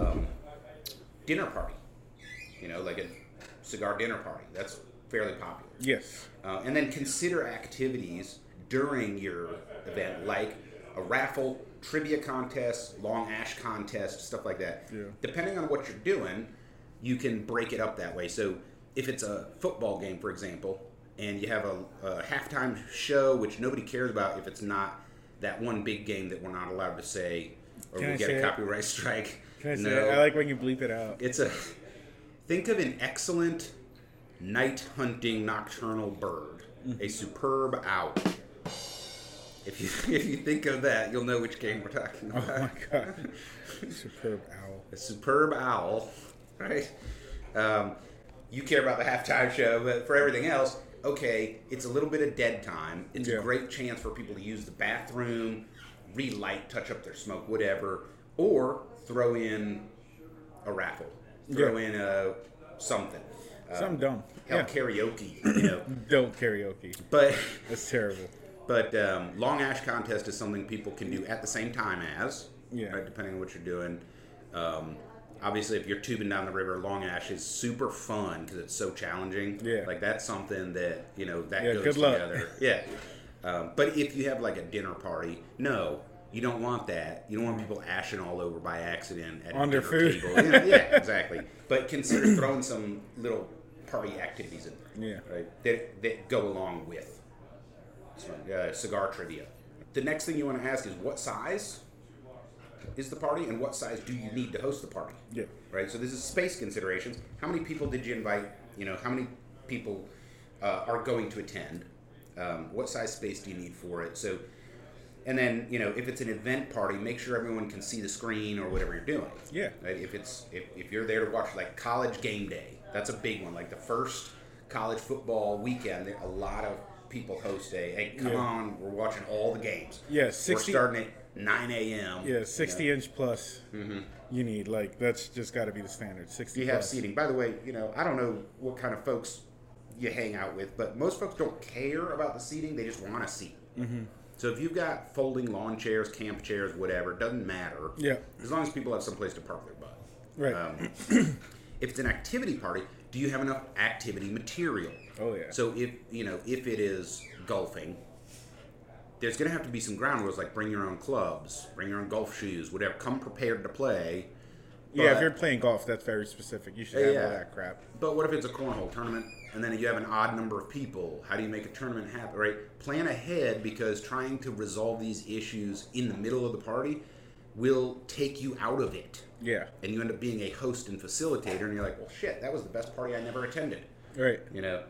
Dinner party, you know, like a cigar dinner party. That's fairly popular. Yes. And then consider activities during your event, like a raffle, trivia contest, long ash contest, stuff like that. Yeah. Depending on what you're doing, you can break it up that way. So if it's a football game, for example, and you have a halftime show, which nobody cares about if it's not that one big game that we're not allowed to say, or we get a copyright strike. Can I say it? I like when you bleep it out. Think of an excellent night hunting nocturnal bird, a superb owl. If you think of that, you'll know which game we're talking about. Oh my god, superb owl. A superb owl, right? You care about the halftime show, but for everything else, okay, it's a little bit of dead time. It's a great chance for people to use the bathroom, relight, touch up their smoke, whatever, or throw in a raffle, throw in something. Something dumb. Hell, karaoke, you know. Don't karaoke. But that's terrible. But long ash contest is something people can do at the same time as, right, depending on what you're doing. Obviously, if you're tubing down the river, long ash is super fun because it's so challenging. Yeah. Like, that's something that, you know, that goes together. Yeah. But if you have, like, a dinner party, no, you don't want that. You don't want people ashing all over by accident at on their food. Table. Yeah, exactly. But consider throwing some little party activities in there. Yeah. Right? That go along with cigar trivia. The next thing you want to ask is, what size is the party, and what size do you need to host the party? Yeah. Right? So this is space considerations. How many people did you invite? You know, how many people are going to attend? What size space do you need for it? So, and then, you know, if it's an event party, make sure everyone can see the screen or whatever you're doing. Yeah. Right? If you're there to watch, like, college game day, that's a big one. Like the first college football weekend, a lot of people host hey, come on, we're watching all the games. Yeah, 60, we're starting at 9 a.m. Yeah, 60-inch plus. Mm-hmm. You need, like, that's just got to be the standard. 60. You have seating. By the way, you know, I don't know what kind of folks you hang out with, but most folks don't care about the seating. They just want a seat. Mm-hmm. So if you've got folding lawn chairs, camp chairs, whatever, it doesn't matter. Yeah. As long as people have some place to park their butt. Right. If it's an activity party, do you have enough activity material? Oh, yeah. So if it is golfing, there's going to have to be some ground rules, like bring your own clubs, bring your own golf shoes, whatever. Come prepared to play. Yeah, if you're playing golf, that's very specific. You should have all that crap. But what if it's a cornhole tournament, and then you have an odd number of people? How do you make a tournament happen, right? Plan ahead, because trying to resolve these issues in the middle of the party will take you out of it. Yeah. And you end up being a host and facilitator, and you're like, well, shit, that was the best party I never attended. Right. You know,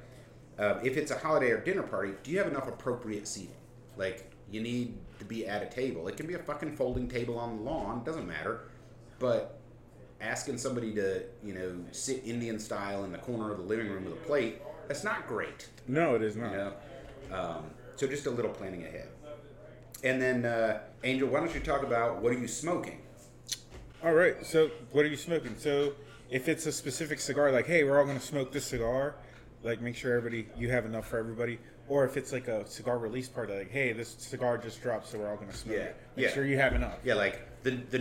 if it's a holiday or dinner party, do you have enough appropriate seating? Like, you need to be at a table. It can be a fucking folding table on the lawn. Doesn't matter. But asking somebody to, you know, sit Indian style in the corner of the living room with a plate, that's not great. No, it is not. You know? So just a little planning ahead. And then, Angel, why don't you talk about what are you smoking? All right. So what are you smoking? So if it's a specific cigar, like, hey, we're all going to smoke this cigar, like, make sure you have enough for everybody. Or if it's like a cigar release party, like, hey, this cigar just dropped, so we're all going to smoke it. Make sure you have enough. Yeah, like the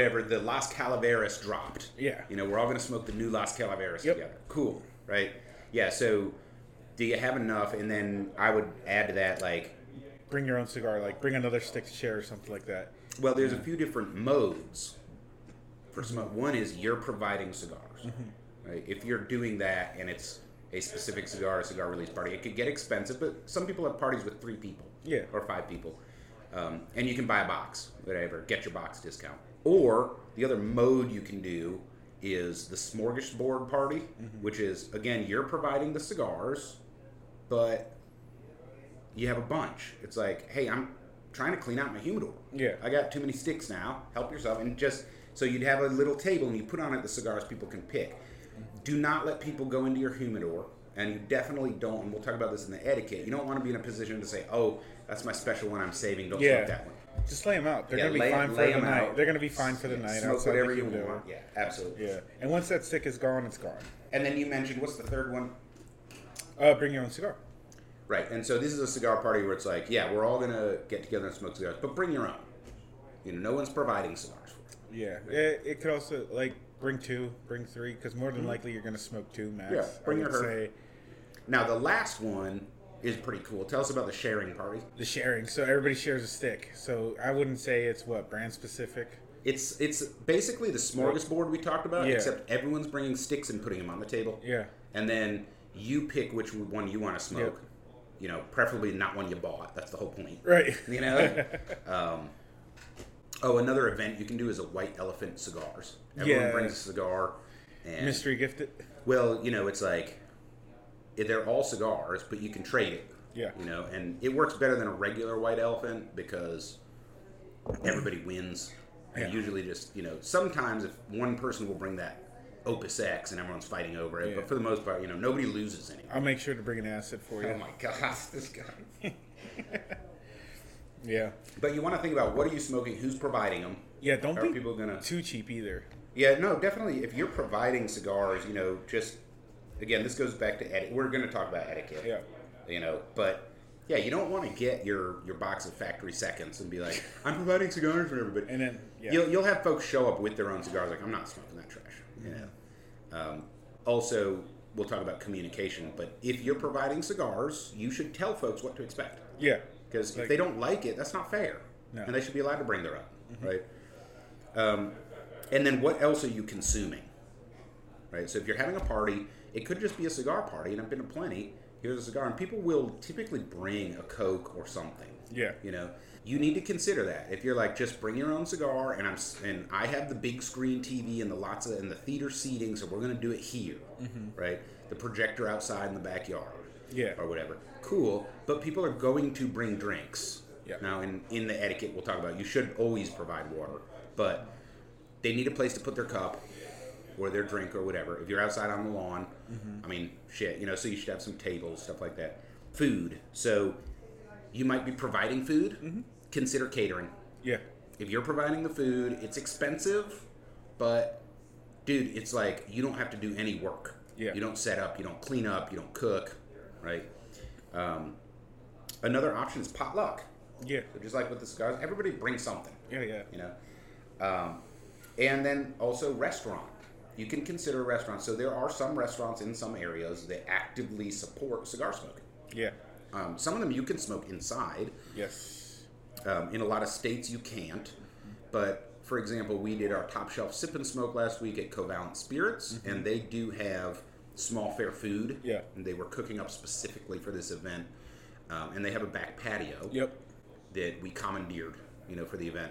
Las Calaveras dropped. Yeah. You know, we're all going to smoke the new Las Calaveras together. Cool, right? Yeah, so do you have enough? And then I would add to that, like, bring your own cigar, like bring another stick to share or something like that. Well, there's a few different modes for smoke. One is you're providing cigars. Right? If you're doing that and it's a specific cigar release party, it could get expensive, but some people have parties with 3 people or 5 people. And you can buy a box, whatever, get your box discount. Or the other mode you can do is the smorgasbord party, which is, again, you're providing the cigars, but you have a bunch. It's like, hey, I'm trying to clean out my humidor. Yeah. I got too many sticks now. Help yourself. And just, so you'd have a little table and you put on it the cigars people can pick. Do not let people go into your humidor. And you definitely don't, and we'll talk about this in the etiquette, you don't want to be in a position to say, oh, that's my special one I'm saving, don't smoke that one. Just lay them out. They're going to be fine for the night. They're going to be fine for the night. Smoke whatever you want. Yeah, absolutely. Yeah. And once that stick is gone, it's gone. And then you mentioned, what's the third one? Bring your own cigar. Right. And so this is a cigar party where it's like, yeah, we're all going to get together and smoke cigars, but bring your own. You know, no one's providing cigars for you. Yeah. It could also, like, bring 2, bring 3, because more than likely you're going to smoke 2 max. Yeah, bring your herd. Now, the last one is pretty cool. Tell us about the sharing party. The sharing. So everybody shares a stick. So I wouldn't say it's brand specific. It's basically the smorgasbord we talked about, except everyone's bringing sticks and putting them on the table. Yeah. And then you pick which one you want to smoke. Yep. You know, preferably not one you bought. That's the whole point. Right. You know? Another event you can do is a white elephant cigars. Everyone brings a cigar. And, mystery gifted. Well, you know, it's like, they're all cigars, but you can trade it. Yeah. You know, and it works better than a regular white elephant because everybody wins. And usually just, you know, sometimes if one person will bring that Opus X and everyone's fighting over it, but for the most part, you know, nobody loses anything. I'll make sure to bring an acid for you. Oh my gosh, this guy. Yeah. But you want to think about, what are you smoking? Who's providing them? Yeah, don't be people gonna... too cheap either. Yeah, no, definitely. If you're providing cigars, you know, just... Again, this goes back to etiquette. We're going to talk about etiquette. Yeah. You know, but yeah, you don't want to get your box of factory seconds and be like, I'm providing cigars for everybody. And then you'll have folks show up with their own cigars like, I'm not smoking that trash. You know. Also, we'll talk about communication, but if you're providing cigars, you should tell folks what to expect. Yeah. Because if they don't like it, that's not fair. No. And they should be allowed to bring their own, right? And then what else are you consuming? Right? So if you're having a party, it could just be a cigar party, and I've been to plenty. Here's a cigar, and people will typically bring a Coke or something. Yeah. You know, you need to consider that. If you're like, just bring your own cigar, and I have the big screen TV and the theater seating, so we're going to do it here, right? The projector outside in the backyard, or whatever. Cool, but people are going to bring drinks. Yeah. Now, in the etiquette we'll talk about, you should always provide water, but they need a place to put their cup or their drink or whatever. If you're outside on the lawn, I mean, shit, you know, so you should have some tables, stuff like that. Food. So you might be providing food. Consider catering. Yeah. If you're providing the food, it's expensive, but dude, it's like you don't have to do any work. Yeah. You don't set up, you don't clean up, you don't cook, right? Another option is potluck. Yeah. So just like with the cigars, everybody brings something. Yeah, yeah. You know? And then also restaurant. You can consider restaurants. So there are some restaurants in some areas that actively support cigar smoking. Yeah. Some of them you can smoke inside. Yes. In a lot of states you can't. But for example, we did our top shelf sip and smoke last week at Covalent Spirits, and they do have small fare food. Yeah. And they were cooking up specifically for this event. And they have a back patio. Yep. That we commandeered, you know, for the event.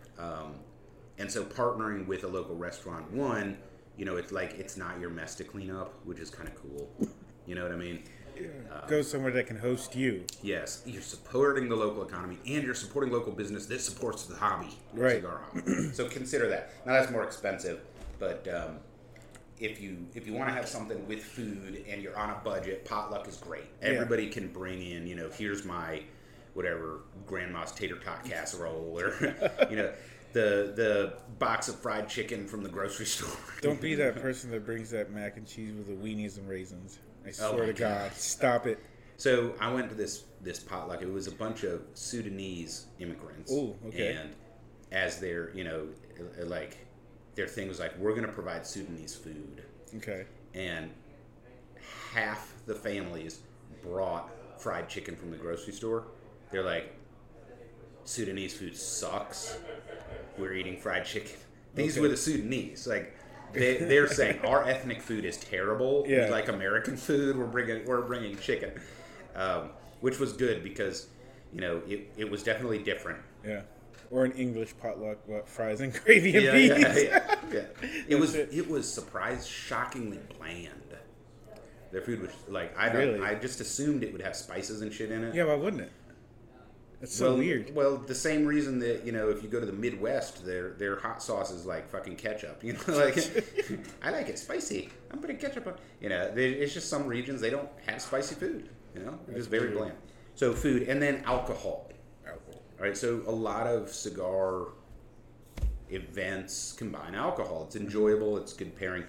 And so partnering with a local restaurant, one, you know, it's like, it's not your mess to clean up, which is kind of cool. You know what I mean? Yeah. Go somewhere that can host you. Yes. You're supporting the local economy, and you're supporting local business that supports the hobby. Right. Cigar hobby. So consider that. Now, that's more expensive, but if you want to have something with food and you're on a budget, potluck is great. Everybody can bring in, you know, here's my, whatever, grandma's tater tot casserole, or, you know, the box of fried chicken from the grocery store. Don't be that person that brings that mac and cheese with the weenies and raisins. I swear to God. Stop it. So I went to this potluck. It was a bunch of Sudanese immigrants. Ooh, okay. And as their, you know, like, their thing was like, we're going to provide Sudanese food. Okay. And half the families brought fried chicken from the grocery store. They're like, Sudanese food sucks. We're eating fried chicken. These were the Sudanese. Like, they're saying our ethnic food is terrible. Yeah. We like American food. We're bringing chicken, which was good because, you know, it was definitely different. Yeah. Or an English potluck, what, fries and gravy and beans. Yeah. It was shockingly bland. Their food was like I just assumed it would have spices and shit in it. Yeah, why wouldn't it? It's so weird. Well, the same reason that, you know, if you go to the Midwest, their hot sauce is like fucking ketchup. You know, like I like it spicy. I'm putting ketchup on. You know, it's just some regions they don't have spicy food. You know, it's just very bland. So food and then alcohol. All right, so a lot of cigar events combine alcohol. It's enjoyable. It's good pairing.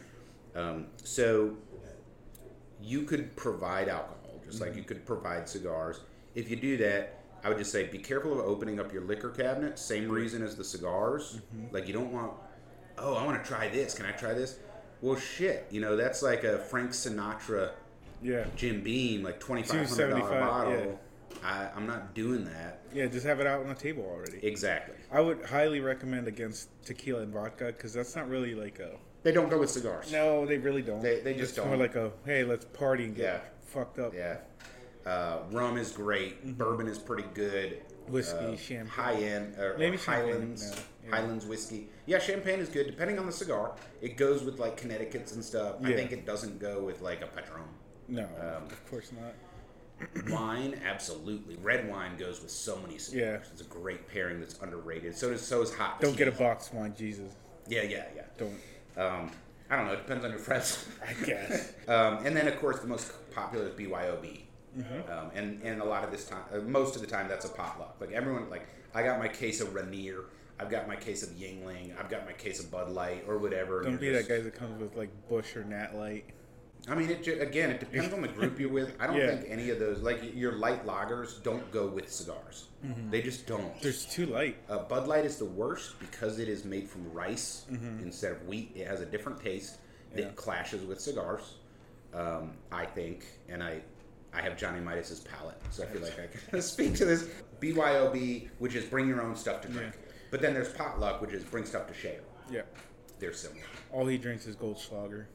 So you could provide alcohol, just like you could provide cigars. If you do that, I would just say be careful of opening up your liquor cabinet. Same reason as the cigars. Like, you don't want, oh, I want to try this. Can I try this? Well, shit. You know, that's like a Frank Sinatra Jim Beam, like $2,500 bottle. Yeah. I'm not doing that. Yeah, just have it out on the table already. Exactly. I would highly recommend against tequila and vodka because that's not really like a... They don't go with cigars. No, they really don't. They just it's don't. More like a, hey, let's party and get fucked up. Yeah. Rum is great. Bourbon is pretty good. Whiskey, champagne. High-end. Maybe Highlands. Highlands whiskey. Yeah, champagne is good depending on the cigar. It goes with like Connecticut's and stuff. I think it doesn't go with like a Patron. No, of course not. Wine, absolutely. Red wine goes with so many cigars. Yeah. It's a great pairing that's underrated. So is hot tea. Don't get a box wine, Jesus. Yeah. Don't. I don't know. It depends on your friends. I guess. And then, of course, the most popular is BYOB. And a lot of this time, most of the time, that's a potluck. Like, everyone, like, I got my case of Rainier. I've got my case of Yingling. I've got my case of Bud Light or whatever. Don't be that guy that comes with, like, Busch or Nat Light. I mean, it depends on the group you're with. I don't think any of those, like your light lagers, don't go with cigars. They just don't. There's too light. Bud Light is the worst because it is made from rice instead of wheat. It has a different taste that clashes with cigars, I think. And I have Johnny Midas's palate, so I feel like I can speak to this. BYOB, which is bring your own stuff to drink. But then there's potluck, which is bring stuff to share. Yeah. They're similar. All he drinks is Goldschlager.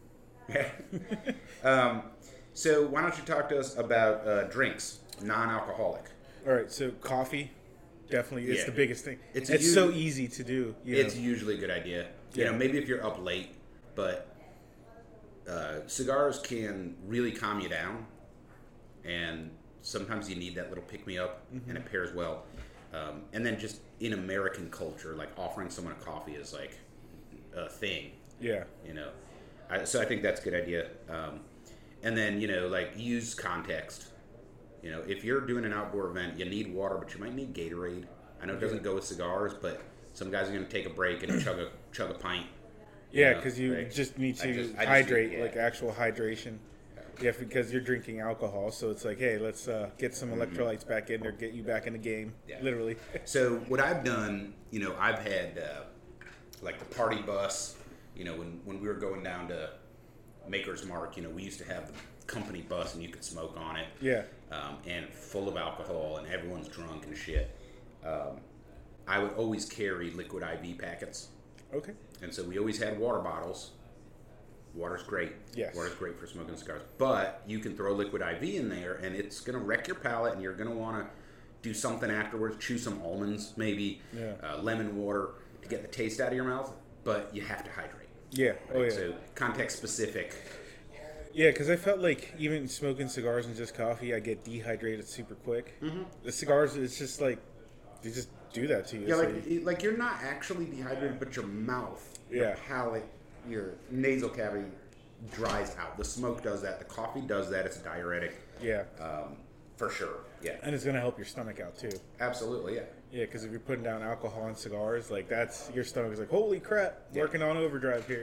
So why don't you talk to us about drinks, non-alcoholic? All right, so coffee, definitely, it's the biggest thing. It's so easy to do. It's usually a good idea. You know, maybe if you're up late, but cigars can really calm you down, and sometimes you need that little pick-me-up, and it pairs well. And then just in American culture, like offering someone a coffee is like a thing. Yeah. You know. So I think that's a good idea. And then, you know, like, use context. You know, if you're doing an outdoor event, you need water, but you might need Gatorade. I know it doesn't go with cigars, but some guys are going to take a break and chug a pint. Yeah, because you just need to hydrate, like actual hydration. Yeah, because you're drinking alcohol, so it's like, hey, let's get some electrolytes back in there, get you back in the game, literally. So what I've done, you know, I've had, like, the party bus. You know, when we were going down to Maker's Mark, you know, we used to have the company bus and you could smoke on it. Yeah. And full of alcohol and everyone's drunk and shit. I would always carry liquid IV packets. Okay. And so we always had water bottles. Water's great. Yes. Water's great for smoking cigars. But you can throw liquid IV in there and it's going to wreck your palate and you're going to want to do something afterwards. Chew some almonds, maybe lemon water to get the taste out of your mouth. But you have to hydrate. Yeah. Oh, yeah. So context specific. Yeah, because I felt like even smoking cigars and just coffee, I get dehydrated super quick. The cigars, it's just like, they just do that to you. Yeah, like you're not actually dehydrated, but your mouth, your palate, your nasal cavity dries out. The smoke does that. The coffee does that. It's a diuretic. Yeah. For sure. Yeah. And it's going to help your stomach out, too. Absolutely, yeah. Yeah, because if you're putting down alcohol and cigars, like, that's, your stomach is like, holy crap, working on overdrive here.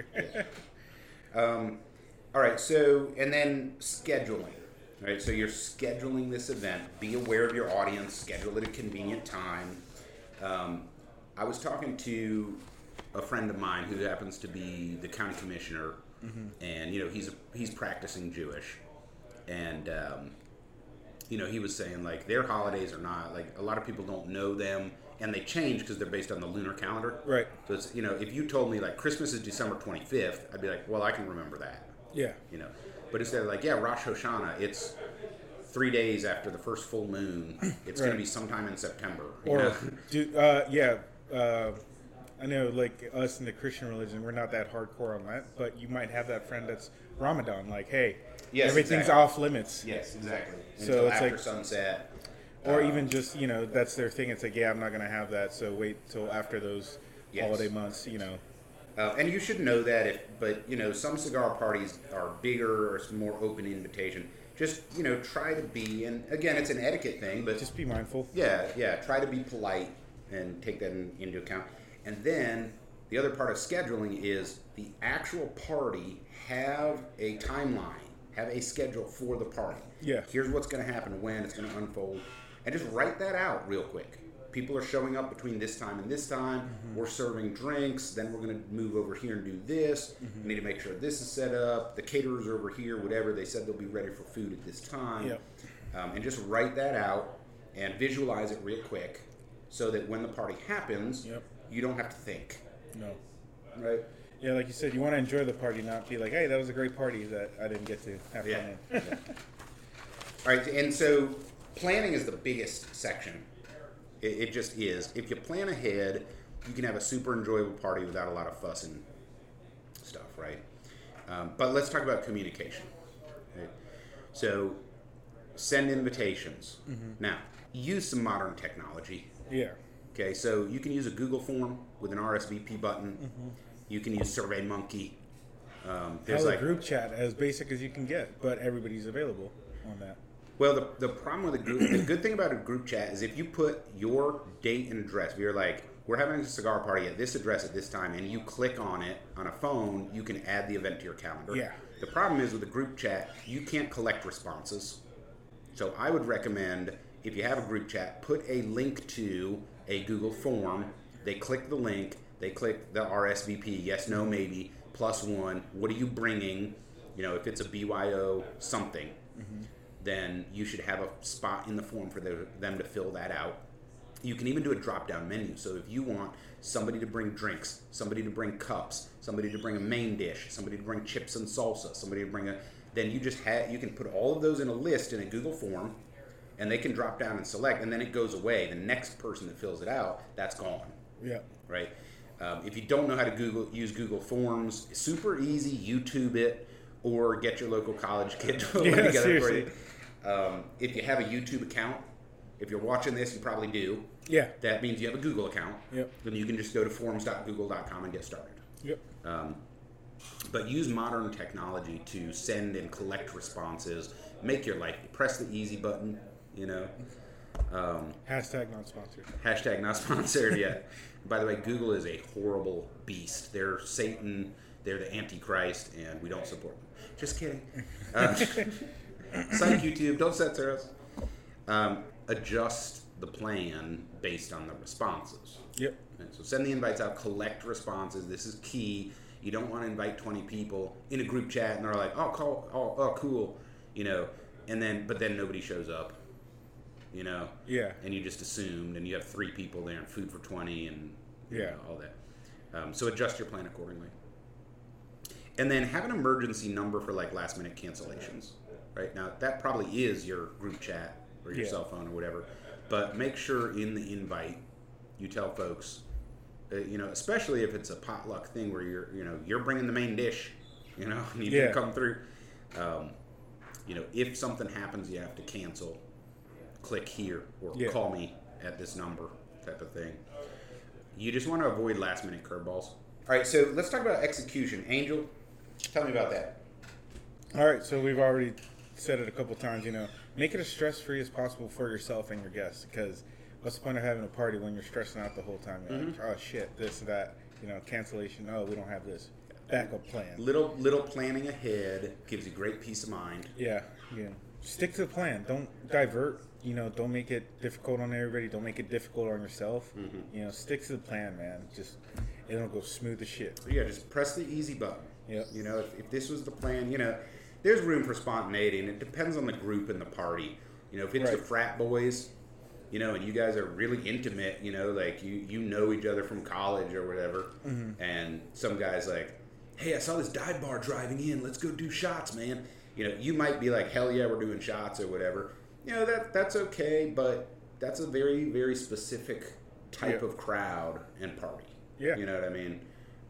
All right, so, and then scheduling. All right, so you're scheduling this event. Be aware of your audience. Schedule at a convenient time. I was talking to a friend of mine who happens to be the county commissioner, and, you know, he's practicing Jewish. And, you know, he was saying, like, their holidays are not, like, a lot of people don't know them. and they change because they're based on the lunar calendar. Right. So it's, if you told me like Christmas is December 25th, I'd be like, well, I can remember that. Yeah. But instead of like, yeah, Rosh Hashanah, it's 3 days after the first full moon. It's going to be sometime in September. I know, like us in the Christian religion, we're not that hardcore on that, but you might have that friend that's Ramadan, like, hey, everything's off limits. Yes, exactly. So it's after like sunset. Or even just, that's their thing. It's like, yeah, I'm not going to have that, so wait till after those holiday months, And you should know that, but some cigar parties are bigger or more open invitation. Just, try to be, and again, it's an etiquette thing, but just be mindful. Yeah, try to be polite and take that into account. And then the other part of scheduling is the actual party have a timeline, have a schedule for the party. Yeah. Here's what's going to happen, when it's going to unfold, and just write that out real quick. People are showing up between this time and this time. Mm-hmm. We're serving drinks. Then we're going to move over here and do this. Mm-hmm. We need to make sure this is set up. The caterers are over here, whatever. They said they'll be ready for food at this time. Yep. And just write that out and visualize it real quick so that when the party happens, you don't have to think. No. Right? Yeah, like you said, you want to enjoy the party, not be like, hey, that was a great party that I didn't get to have fun in. Yeah. All right, and so planning is the biggest section. It just is. If you plan ahead, you can have a super enjoyable party without a lot of fuss and stuff, right? But let's talk about communication. Right? So, send invitations. Mm-hmm. Now, use some modern technology. Yeah. Okay, so you can use a Google form with an RSVP button. Mm-hmm. You can use SurveyMonkey. There's a group chat, as basic as you can get, but everybody's available on that. Well, the problem with the good thing about a group chat is if you put your date and address, if you're like, we're having a cigar party at this address at this time, and you click on it on a phone, you can add the event to your calendar. Yeah. The problem is with a group chat, you can't collect responses. So I would recommend, if you have a group chat, put a link to a Google form. They click the link. They click the RSVP, yes, no, maybe, +1. What are you bringing? If it's a BYO something. Mm-hmm. Then you should have a spot in the form for them to fill that out. You can even do a drop-down menu. So if you want somebody to bring drinks, somebody to bring cups, somebody to bring a main dish, somebody to bring chips and salsa, somebody to bring then you can put all of those in a list in a Google form, and they can drop down and select, and then it goes away. The next person that fills it out, that's gone. Yeah. Right? If you don't know how to use Google Forms, super easy. YouTube it, or get your local college kid to put one together seriously. for you. If you have a YouTube account, if you're watching this, you probably do. Yeah. That means you have a Google account. Yep. Then you can just go to forums.google.com and get started. Yep. But use modern technology to send and collect responses. Make your life. Press the easy button. Hashtag not sponsored. Hashtag not sponsored. Yeah. By the way, Google is a horrible beast. They're Satan. They're the Antichrist, and we don't support them. Just kidding. Psych YouTube, don't censor us. Adjust the plan based on the responses. Yep. And so send the invites out, collect responses. This is key. You don't want to invite 20 people in a group chat and they're like, oh, cool, but then nobody shows up, Yeah. and you just assumed, and you have 3 people there and food for 20 and all that. So adjust your plan accordingly. And then have an emergency number for like last minute cancellations. Right now, that probably is your group chat or your cell phone or whatever. But make sure in the invite you tell folks, especially if it's a potluck thing where you're bringing the main dish, and you can come through. If something happens, you have to cancel. Click here or call me at this number, type of thing. You just want to avoid last minute curveballs. All right, so let's talk about execution. Angel, tell me about that. All right, so we've already said it a couple times, make it as stress-free as possible for yourself and your guests, because what's the point of having a party when you're stressing out the whole time? You're like, oh shit, this, that, cancellation, oh, we don't have this. Backup plan. Little planning ahead gives you great peace of mind. Yeah. Stick to the plan. Don't divert, don't make it difficult on everybody. Don't make it difficult on yourself. Mm-hmm. Stick to the plan, man. Just, it'll go smooth as shit. Yeah, just press the easy button. Yep. If this was the plan, there's room for spontaneity, and it depends on the group and the party. If it's the frat boys, you know, and you guys are really intimate, you know, like you know each other from college or whatever, and some guy's like, hey, I saw this dive bar driving in, let's go do shots, man. You know, you might be like, hell yeah, we're doing shots or whatever. You know, that's okay, but that's a very, very specific type of crowd and party. Yeah. You know what I mean?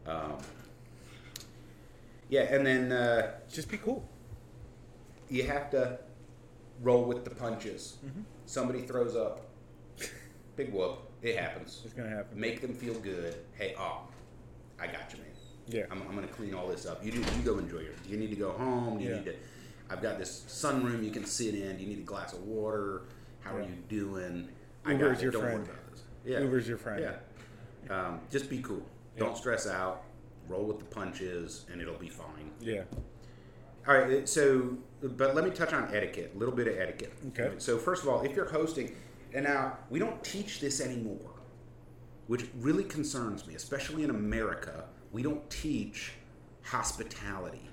Yeah, and then... just be cool. You have to roll with the punches. Somebody throws up. Big whoop. It happens. It's going to happen. Make them feel good. Hey, I got you, man. Yeah. I'm going to clean all this up. You go enjoy your... You need to go home. You need to... I've got this sunroom you can sit in. Do you need a glass of water? How are you doing? Uber's your Don't friend. worry about this. Yeah. Uber's your friend. Yeah. Just be cool. Don't stress out. Roll with the punches, and it'll be fine. Yeah. All right, so, but let me touch on etiquette, a little bit of etiquette. Okay. So first of all, if you're hosting, and now we don't teach this anymore, which really concerns me, especially in America, we don't teach hospitality.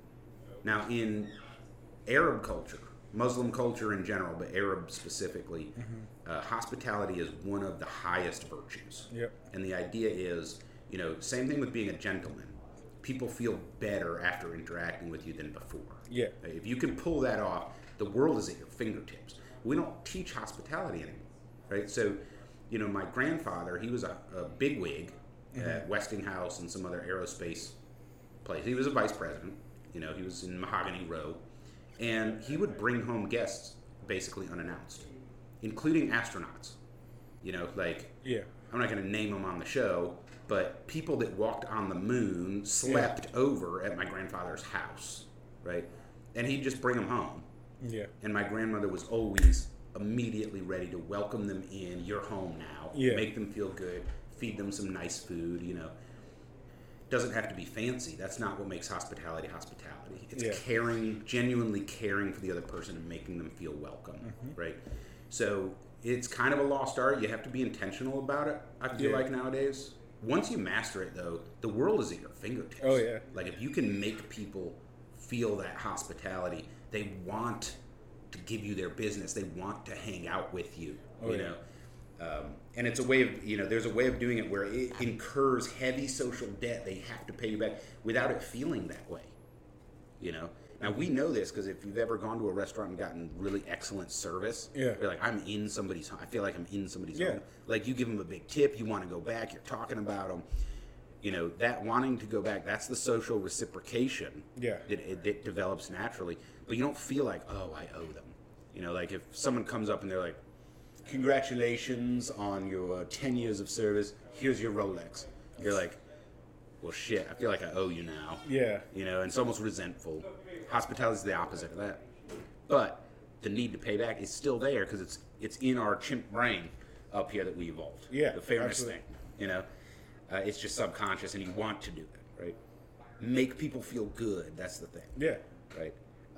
Now in Arab culture, Muslim culture in general, but Arab specifically, hospitality is one of the highest virtues. Yep. And the idea is, you know, same thing with being a gentleman. People feel better after interacting with you than before. Yeah. If you can pull that off, the world is at your fingertips. We don't teach hospitality anymore, right? So, you know, my grandfather, he was a bigwig at Westinghouse and some other aerospace place. He was a vice president. You know, he was in Mahogany Row. And he would bring home guests basically unannounced, including astronauts. You know, like, I'm not going to name them on the show, but people that walked on the moon slept over at my grandfather's house, right? And he'd just bring them home. Yeah. And my grandmother was always immediately ready to welcome them in. You're home now. Yeah. Make them feel good. Feed them some nice food, you know. Doesn't have to be fancy. That's not what makes hospitality hospitality. It's caring, genuinely caring for the other person and making them feel welcome, right? So it's kind of a lost art. You have to be intentional about it, I feel like, nowadays. Once you master it, though, the world is at your fingertips. Oh, yeah. Like, if you can make people feel that hospitality, they want to give you their business. They want to hang out with you, you know. And it's a way of, you know, there's a way of doing it where it incurs heavy social debt. They have to pay you back without it feeling that way, you know. Now, we know this because if you've ever gone to a restaurant and gotten really excellent service, you're like, I'm in somebody's home. I feel like I'm in somebody's home. Like, you give them a big tip, you want to go back, you're talking about them. You know, that wanting to go back, that's the social reciprocation that develops naturally. But you don't feel like, oh, I owe them. You know, like if someone comes up and they're like, congratulations on your 10 years of service, here's your Rolex. You're like, well, shit, I feel like I owe you now. Yeah. You know, and it's almost resentful. Hospitality is the opposite of that. But the need to pay back is still there because it's in our chimp brain up here that we evolved. Yeah, the fairness absolutely. thing, you know. It's just subconscious, and you want to do that, right? Make people feel good. That's the thing. Yeah. Right.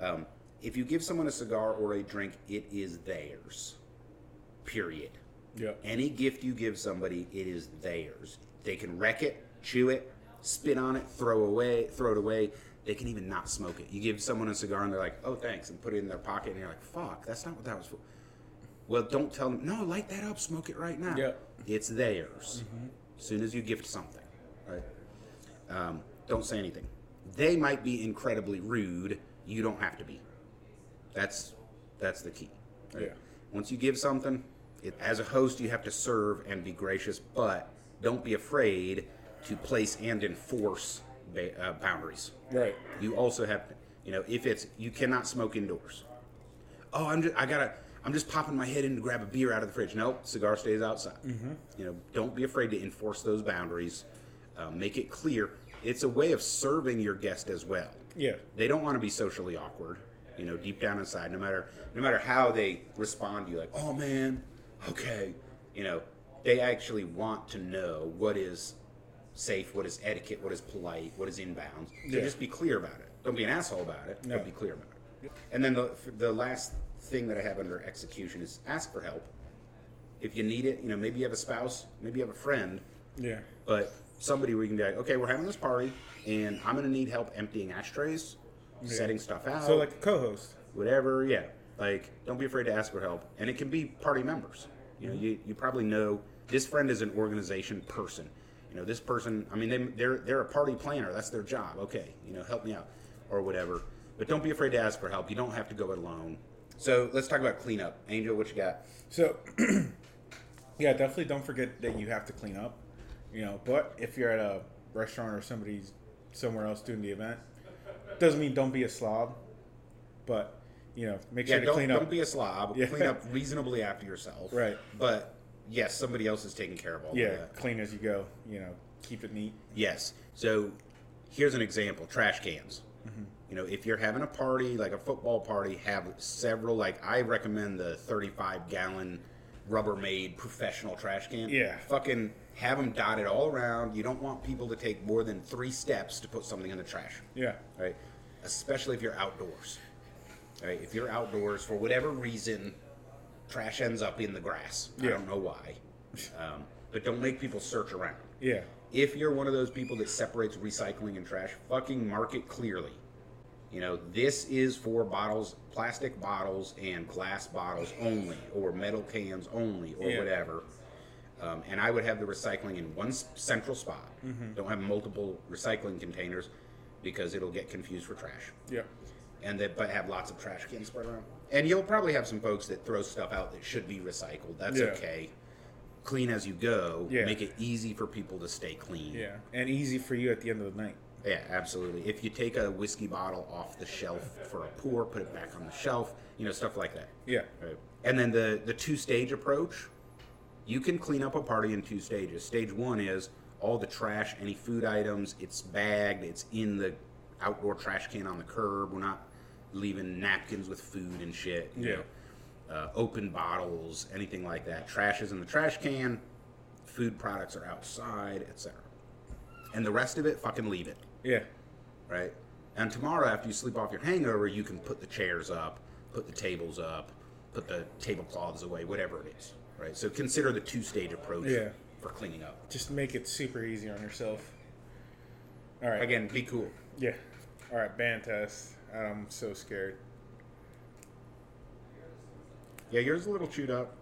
If you give someone a cigar or a drink, it is theirs. Period. Yeah. Any gift you give somebody, it is theirs. They can wreck it, chew it, spit on it, throw it away. They can even not smoke it. You give someone a cigar and they're like, "Oh, thanks," and put it in their pocket, and you're like, "Fuck, that's not what that was for." Well, don't tell them. No, light that up, smoke it right now. Yeah. It's theirs. As soon as you gift something, right? Don't say anything. They might be incredibly rude. You don't have to be. That's the key. Right? Yeah. Once you give something, as a host, you have to serve and be gracious, but don't be afraid to place and enforce boundaries. Right. You also have to, you know, if it's, you cannot smoke indoors. Oh, I'm just popping my head in to grab a beer out of the fridge. Nope, cigar stays outside. You know, don't be afraid to enforce those boundaries. Make it clear. It's a way of serving your guest as well. Yeah. They don't want to be socially awkward. You know, deep down inside, no matter how they respond to you, like, oh man, okay. You know, they actually want to know what is safe, what is etiquette, what is polite, what is inbounds. So just be clear about it. Don't be an asshole about it, but be clear about it. And then the last thing that I have under execution is ask for help. If you need it, you know, maybe you have a spouse, maybe you have a friend. Yeah. But somebody where you can be like, okay, we're having this party, and I'm going to need help emptying ashtrays, setting stuff out. So like a co-host. Whatever, yeah. Like, don't be afraid to ask for help. And it can be party members. You know, you probably know this friend is an organization person. You know, this person, I mean, they're a party planner. That's their job. Okay, you know, help me out or whatever. But don't be afraid to ask for help. You don't have to go it alone. So let's talk about cleanup. Angel, what you got? So, yeah, definitely don't forget that you have to clean up. You know, but if you're at a restaurant or somebody's somewhere else doing the event, doesn't mean don't be a slob. But, you know, make sure to clean up. Don't be a slob. Yeah. Clean up reasonably after yourself. Right. But, yes, somebody else is taking care of all of that. Yeah, clean as you go. You know, keep it neat. Yes. So, here's an example. Trash cans. Mm-hmm. You know, if you're having a party, like a football party, have several, like, I recommend the 35-gallon Rubbermaid professional trash can. Yeah. Fucking have them dotted all around. You don't want people to take more than 3 steps to put something in the trash. Yeah. Right? Especially if you're outdoors. Right? If you're outdoors, for whatever reason, trash ends up in the grass. Yeah. I don't know why. But don't make people search around. Yeah. If you're one of those people that separates recycling and trash, fucking mark it clearly. You know, this is for bottles, plastic bottles and glass bottles only, or metal cans only, or whatever. And I would have the recycling in one central spot. Mm-hmm. Don't have multiple recycling containers because it'll get confused for trash. Yeah. But have lots of trash cans spread around. And you'll probably have some folks that throw stuff out that should be recycled. That's okay. Clean as you go. Yeah. Make it easy for people to stay clean. Yeah, and easy for you at the end of the night. Yeah, absolutely. If you take a whiskey bottle off the shelf for a pour, put it back on the shelf, you know, stuff like that. Yeah. Right. And then the 2-stage approach, you can clean up a party in 2 stages. Stage 1 is all the trash, any food items, it's bagged, it's in the outdoor trash can on the curb. We're not leaving napkins with food and shit. You know, open bottles, anything like that. Trash is in the trash can, food products are outside, etc. And the rest of it, fucking leave it. Yeah. Right? And tomorrow, after you sleep off your hangover, you can put the chairs up, put the tables up, put the tablecloths away, whatever it is. Right? So consider the 2-stage approach for cleaning up. Just make it super easy on yourself. All right. Again, be cool. Yeah. All right, band test. I'm so scared. Yeah, yours is a little chewed up.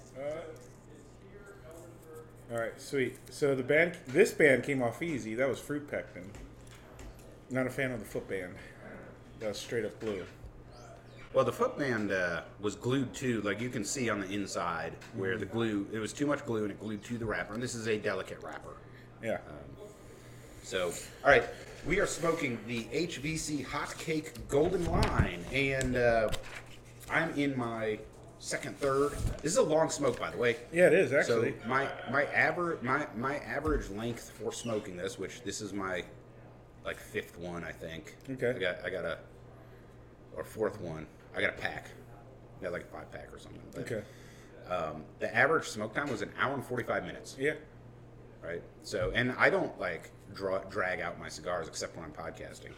All right, sweet. So this band came off easy. That was Fruit Pectin. Not a fan of the foot band. That was straight up glue. Well, the foot band was glued to, like you can see on the inside, where the glue, it was too much glue and it glued to the wrapper. And this is a delicate wrapper. Yeah. So, all right, we are smoking the HVC Hot Cake Golden Line, and I'm in my third. This is a long smoke, by the way. Yeah, it is actually. So my average length for smoking this, which this is my like 5th one, I think. Okay. I got a 4th one. I got a pack. I got like a 5-pack or something. But, okay. The average smoke time was 1 hour and 45 minutes. Yeah. Right. So, and I don't like drag out my cigars except when I'm podcasting.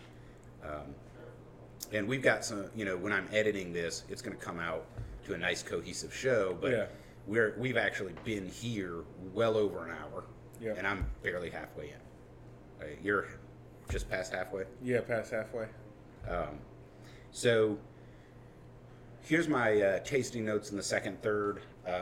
And we've got some, you know, when I'm editing this, it's going to come out to a nice cohesive show, but we've actually been here well over an hour, and I'm barely halfway in. Right? You're just past halfway? Yeah, past halfway. So here's my tasting notes in the third.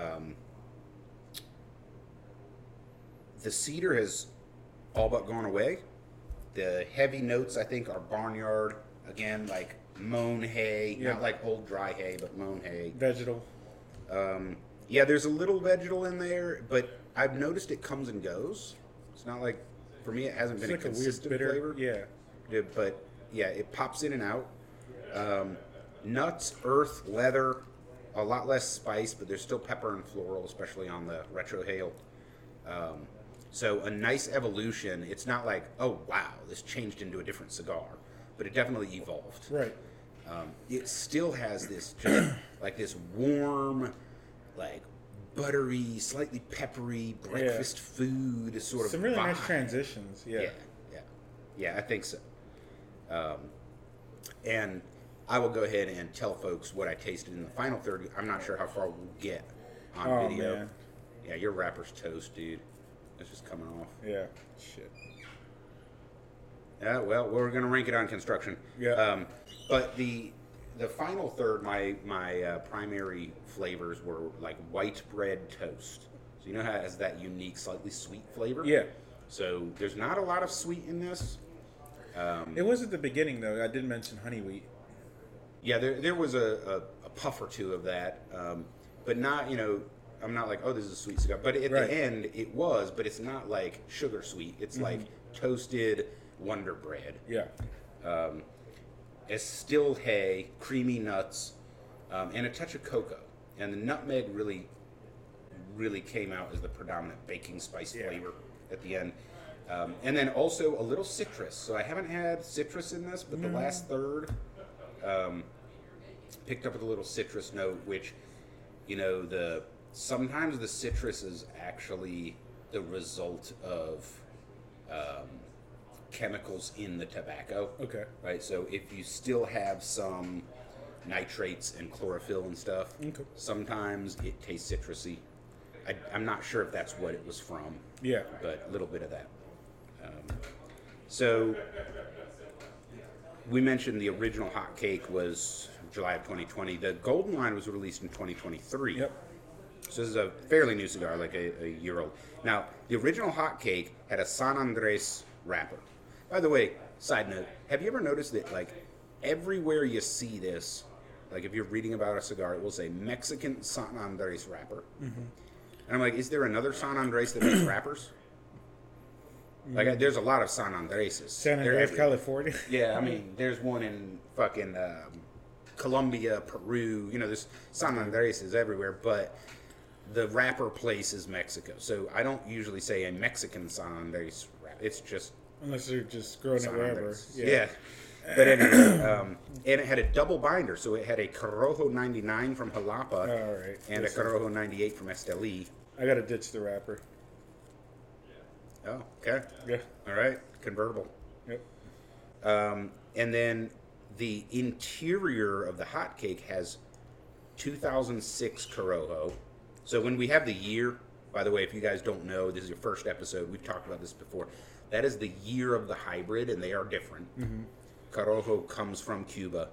The cedar has all but gone away. The heavy notes, I think, are barnyard. Again, like mown hay, not like old dry hay, but mown hay. Vegetal. Yeah, there's a little vegetal in there, but I've noticed it comes and goes. It's not like, for me, it hasn't been like a consistent weird bitter flavor. Yeah. But yeah, it pops in and out. Nuts, earth, leather, a lot less spice, but there's still pepper and floral, especially on the retrohale. So a nice evolution. It's not like, oh wow, this changed into a different cigar, but it definitely evolved. Right. It still has this just like this warm, like buttery, slightly peppery breakfast food sort of some really vibe. nice transitions. Yeah, I think so. And I will go ahead and tell folks what I tasted in the final third. I'm not sure how far we'll get on video. Man. Yeah, your wrapper's toast, dude. It's just coming off. Yeah. Shit. Yeah, well, we're going to rank it on construction. Yeah. But the the final third, my primary flavors were like white bread toast. So you know how it has that unique, slightly sweet flavor? Yeah. So there's not a lot of sweet in this. It was at the beginning, though. I did mention honey wheat. Yeah, there was a puff or two of that, but not, I'm not like, oh, this is a sweet cigar. But at the end, it was, but it's not like sugar sweet. It's like toasted Wonder Bread. Yeah. Still hay, creamy nuts, and a touch of cocoa. And the nutmeg really, really came out as the predominant baking spice flavor at the end. And then also a little citrus. So I haven't had citrus in this, but the last third picked up with a little citrus note, which, sometimes the citrus is actually the result of chemicals in the tobacco. Okay. Right? So if you still have some nitrates and chlorophyll and stuff, sometimes it tastes citrusy. I'm not sure if that's what it was from. Yeah. But a little bit of that. So we mentioned the original hot cake was July of 2020. The Golden Line was released in 2023. Yep. So this is a fairly new cigar, like a year old. Now, the original hot cake had a San Andres wrapper. By the way, side note, have you ever noticed that, like, everywhere you see this, like if you're reading about a cigar, it will say Mexican San Andres wrapper. And I'm like, is there another San Andres that makes wrappers? Like, there's a lot of San Andreses. San Andres, California. Yeah, I mean, there's one in fucking Colombia, Peru. There's San Andreses everywhere, but the wrapper place is Mexico. So I don't usually say a Mexican San Andres wrapper. It's just... Unless they're just growing it wherever. Yeah. But anyway, and it had a double binder. So it had a Corojo 99 from Jalapa and a Corojo 98 from Esteli. I got to ditch the wrapper. Oh, okay. Yeah. All right. Convertible. Yep. And then the interior of the hot cake has 2006 Corojo. So when we have the year, by the way, if you guys don't know, this is your first episode. We've talked about this before. That is the year of the hybrid, and they are different. Corojo comes from Cuba.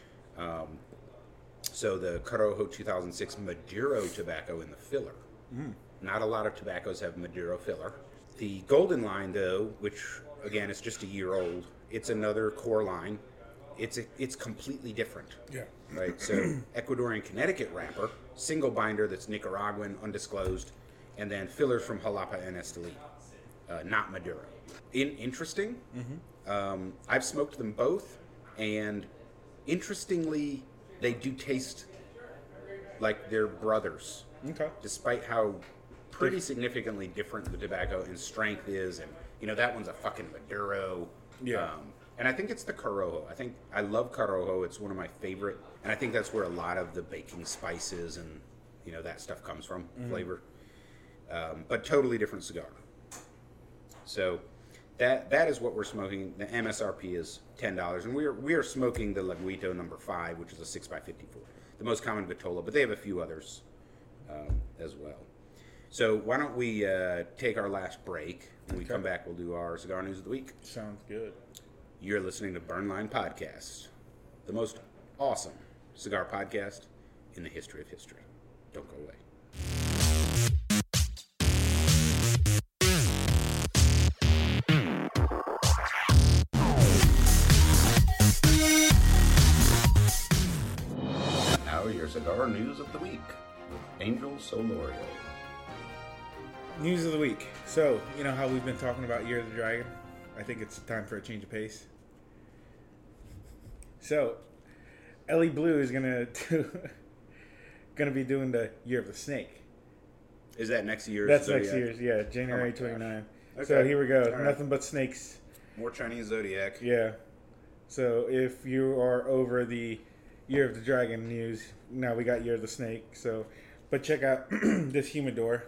So the Corojo 2006 Maduro tobacco in the filler. Not a lot of tobaccos have Maduro filler. The Golden Line, though, which, again, is just a year old, it's another core line. It's completely different. Yeah. Right? So Ecuadorian Connecticut wrapper, single binder that's Nicaraguan, undisclosed, and then fillers from Jalapa and Esteli, not Maduro. Interesting. I've smoked them both, and interestingly, they do taste like they're brothers. Okay. Despite how pretty significantly different the tobacco in strength is, and that one's a fucking Maduro. Yeah. And I think it's the Corojo. I love Corojo. It's one of my favorite, and I think that's where a lot of the baking spices and that stuff comes from, flavor. But totally different cigar. So that is what we're smoking. The MSRP is $10, and we are smoking the Laguito number 5, which is a 6x54, the most common Vitola, but they have a few others as well. So why don't we take our last break? When we come back, we'll do our cigar news of the week. Sounds good. You're listening to Burnline Podcast, the most awesome cigar podcast in the history of history. Don't go away. Now your cigar news of the week with Angel Solorio. News of the week. So, you know how we've been talking about Year of the Dragon? I think it's time for a change of pace. So, Ellie Blue is gonna be doing the Year of the Snake. Is that next year's? That's Zodiac? next year's, yeah, January 29. Okay. So here we go. All right. Nothing but snakes. More Chinese Zodiac. Yeah. So if you are over the Year of the Dragon news, now we got Year of the Snake. So, but check out this humidor.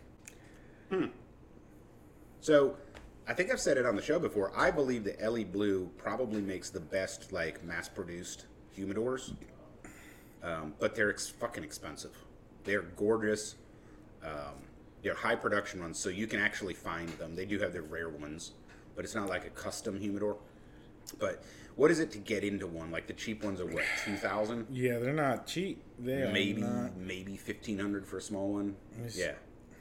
So, I think I've said it on the show before. I believe that Ellie Blue probably makes the best, mass-produced humidors. But they're fucking expensive. They're gorgeous. They're high production ones, so you can actually find them. They do have their rare ones, but it's not like a custom humidor. But what is it to get into one? Like the cheap ones are what, 2,000? Yeah, they're not cheap. They maybe are not. maybe 1,500 for a small one. Yeah.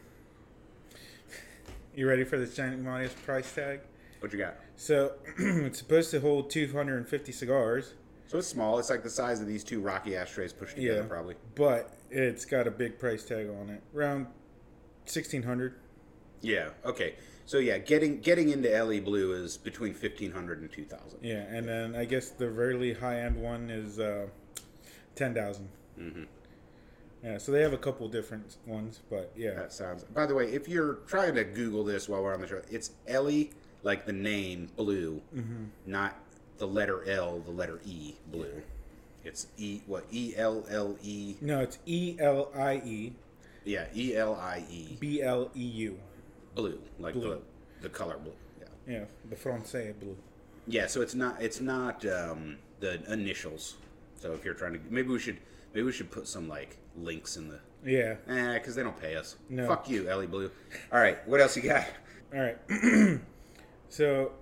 You ready for this giant modest price tag? What you got? So it's supposed to hold 250 cigars. So it's small. It's like the size of these two Rocky ashtrays pushed together, probably. But it's got a big price tag on it, around 1,600. Yeah. Okay. So yeah, getting into LE Blue is between 1,500 and 2,000. Yeah, and then I guess the really high end one is 10,000. Mm-hmm. Yeah, so they have a couple different ones, but yeah. That sounds. By the way, if you're trying to Google this while we're on the show, it's LE, like the name Blue, not the letter L, the letter E, Blue. It's E-L-L-E? No, it's E-L-I-E. Yeah, E-L-I-E. B-L-E-U. Blue, like blue. The color blue. Yeah. Yeah, the Francais blue. Yeah, so it's not the initials. So if you're trying to, maybe we should put some like links in the. Yeah. Because they don't pay us. No. Fuck you, LE Blue. All right, what else you got? All right. So,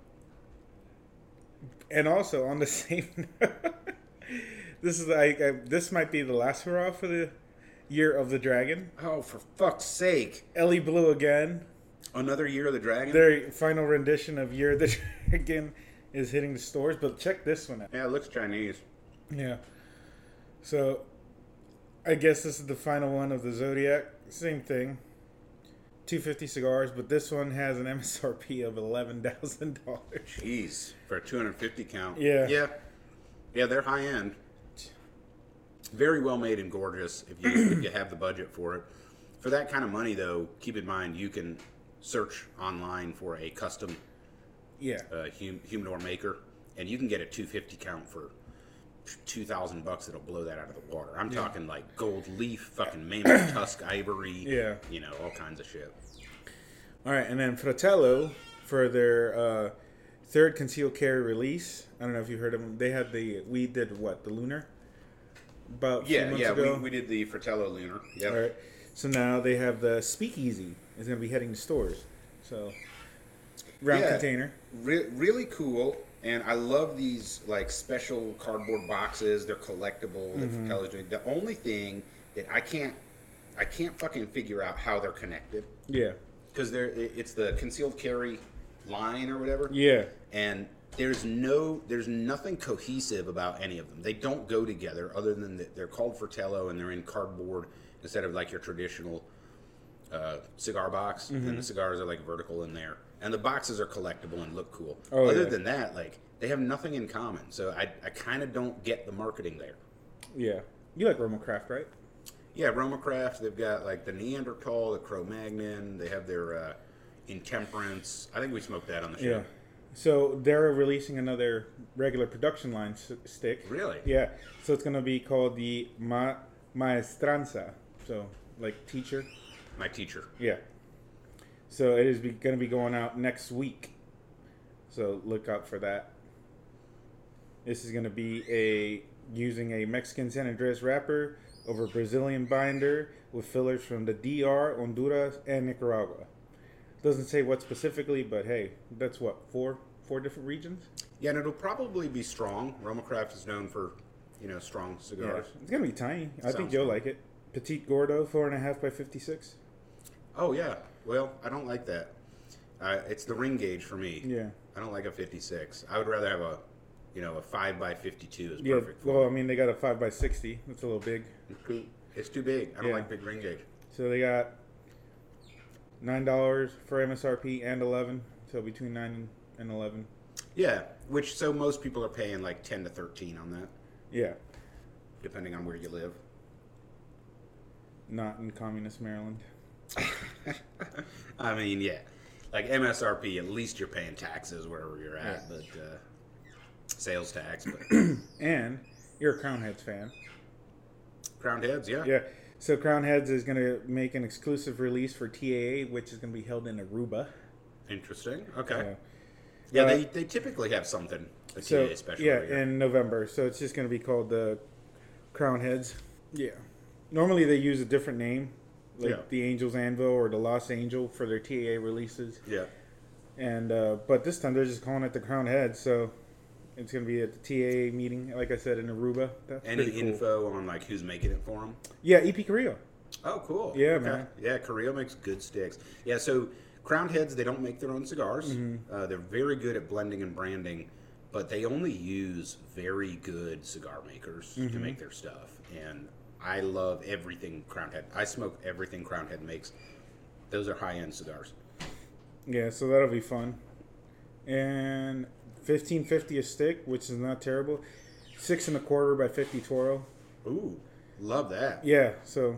and also on the same, this is this might be the last hurrah for the Year of the Dragon. Oh, for fuck's sake! LE Blue again. Another Year of the Dragon. Their final rendition of Year of the Dragon is hitting the stores, but check this one out. Yeah, it looks Chinese. Yeah. So, I guess this is the final one of the Zodiac. Same thing. 250 cigars, but this one has an MSRP of $11,000. Jeez, for a 250 count. Yeah. Yeah, they're high end. Very well made and gorgeous if you have the budget for it. For that kind of money, though, keep in mind you can search online for a custom humidor maker, and you can get a 250 count for $2,000. It'll blow that out of the water. I'm talking like gold leaf, fucking mammoth tusk ivory, all kinds of shit. All right, and then Fratello for their third concealed carry release. I don't know if you heard of them. They had the Lunar. About a few months ago. We did the Fratello Lunar. Yeah. All right. So now they have the Speakeasy. It's going to be heading to stores. So round container. Really cool. And I love these like special cardboard boxes. They're collectible. The only thing that I can't fucking figure out how they're connected. Yeah. Because it's the concealed carry line or whatever. Yeah. And there's nothing cohesive about any of them. They don't go together other than that they're called Fratello and they're in cardboard instead of like your traditional cigar box. And the cigars are like vertical in there. And the boxes are collectible and look cool. Other than that, like they have nothing in common. So I kind of don't get the marketing there. Yeah. You like Roma Craft, right? Yeah, Roma Craft. They've got like the Neanderthal, the Cro-Magnon. They have their Intemperance. I think we smoked that on the show. Yeah. So they're releasing another regular production line stick. Really? Yeah. So it's going to be called the Maestranza. So like teacher. My teacher. Yeah. So it is going to be going out next week. So look out for that. This is going to be using a Mexican San Andres wrapper over Brazilian binder with fillers from the DR, Honduras, and Nicaragua. Doesn't say what specifically, but hey, that's what, four different regions? Yeah, and it'll probably be strong. Roma Craft is known for, strong cigars. Yeah. It's going to be tiny. I think you'll like it. Petite Gordo, 4.5 by 56. Oh, yeah. Well, I don't like that. It's the ring gauge for me. Yeah. I don't like a 56. I would rather have a 5 by 52 is perfect. Well, I mean, they got a 5 by 60. It's a little big. It's too big. I don't like big ring gauge. So they got $9 for MSRP and 11, so between 9 and 11. Yeah, so most people are paying like 10 to 13 on that. Yeah. Depending on where you live. Not in communist Maryland. I mean, yeah. Like MSRP, at least you're paying taxes wherever you're at, but sales tax. But and you're a Crown Heads fan. Crown Heads, yeah. Yeah. So Crown Heads is going to make an exclusive release for TAA, which is going to be held in Aruba. Interesting. Okay. Yeah, they typically have something, a TAA special. Yeah, in November. So it's just going to be called the Crown Heads. Yeah. Normally they use a different name, like the Angel's Anvil or the Lost Angel for their TAA releases. Yeah. And but this time they're just calling it the Crown Heads. So It's going to be at the TA meeting, like I said, in Aruba. That's Any pretty cool. info on like who's making it for them? Yeah, EP Carrillo. Oh, cool. Yeah, okay. man. Yeah, Carrillo makes good sticks. Yeah, so Crowned Heads, they don't make their own cigars. They're very good at blending and branding, but they only use very good cigar makers to make their stuff. And I love everything Crowned Head. I smoke everything Crowned Head makes. Those are high-end cigars. Yeah, so that'll be fun. And $15.50 a stick, which is not terrible. 6 1/4 by 50 Toro. Ooh, love that. Yeah, so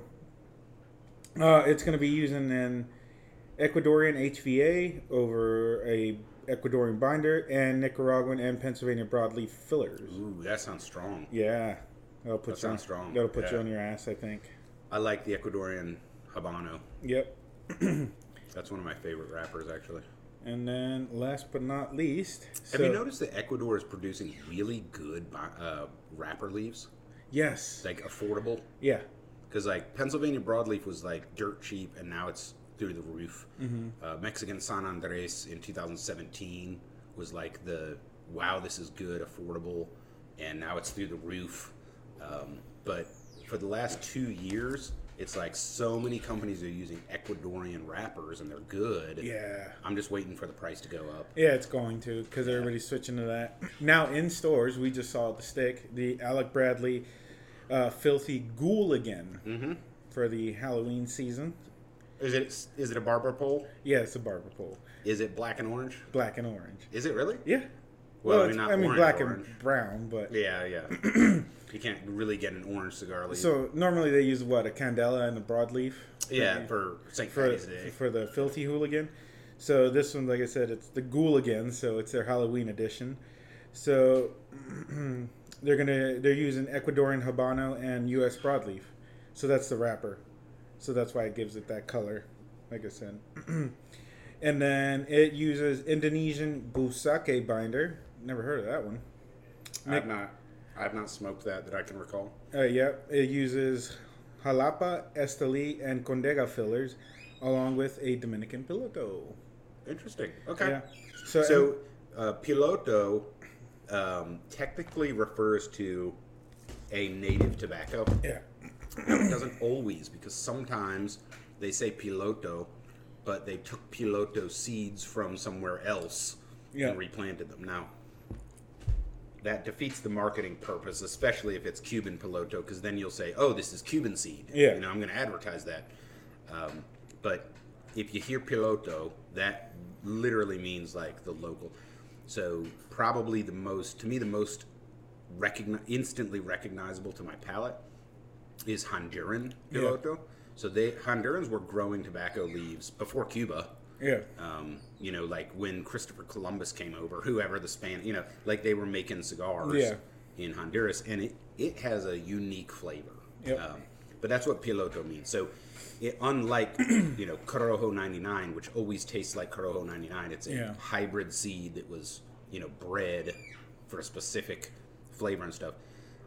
it's going to be using an Ecuadorian HVA over a Ecuadorian binder and Nicaraguan and Pennsylvania broadleaf fillers. Ooh, that sounds strong. Yeah, that'll put That sounds strong. That'll put you Yeah. on your ass, I think. I like the Ecuadorian Habano. Yep. That's one of my favorite wrappers, actually. And then, last but not least, Have you noticed that Ecuador is producing really good wrapper leaves? Yes. Like affordable? Yeah. Because like Pennsylvania broadleaf was like dirt cheap, and now it's through the roof. Mexican San Andres in 2017 was like the wow, this is good, affordable, and now it's through the roof. But for the last 2 years, it's like so many companies are using Ecuadorian wrappers, and they're good. Yeah. I'm just waiting for the price to go up. Yeah, it's going to, because everybody's switching to that. Now, in stores, we just saw the stick, the Alec Bradley Filthy Ghoul again for the Halloween season. Is it a barber pole? Yeah, it's a barber pole. Is it black and orange? Black and orange. Is it really? Yeah. Well, it's, not I mean, orange, black orange. and brown, but... Yeah, yeah. You can't really get an orange cigar leaf. So, normally they use, what, a Candela and a broadleaf? Yeah, for St. Patty's Day. For the Filthy Hooligan. So, this one, like I said, it's the Ghoul again, so it's their Halloween edition. So, they're using Ecuadorian Habano and U.S. broadleaf. So, that's the wrapper. So, that's why it gives it that color, like I said. And then it uses Indonesian Busake binder. Never heard of that one. I've not smoked that I can recall. Yeah, it uses Jalapa, Esteli, and Condega fillers, along with a Dominican Piloto. Interesting. Okay. Yeah. So Piloto technically refers to a native tobacco. Yeah. Now, it doesn't always, because sometimes they say Piloto, but they took Piloto seeds from somewhere else and replanted them. Now, that defeats the marketing purpose, especially if it's Cuban Piloto, because then you'll say, oh, this is Cuban seed. Yeah. I'm going to advertise that. But if you hear Piloto, that literally means like the local. So probably the most instantly recognizable to my palate is Honduran Piloto. Yeah. So Hondurans were growing tobacco leaves before Cuba. Yeah. Like when Christopher Columbus came over, whoever the like they were making cigars in Honduras, and it has a unique flavor. Yep. But that's what Piloto means. So unlike, Corojo 99, which always tastes like Corojo 99, it's a hybrid seed that was, bred for a specific flavor and stuff.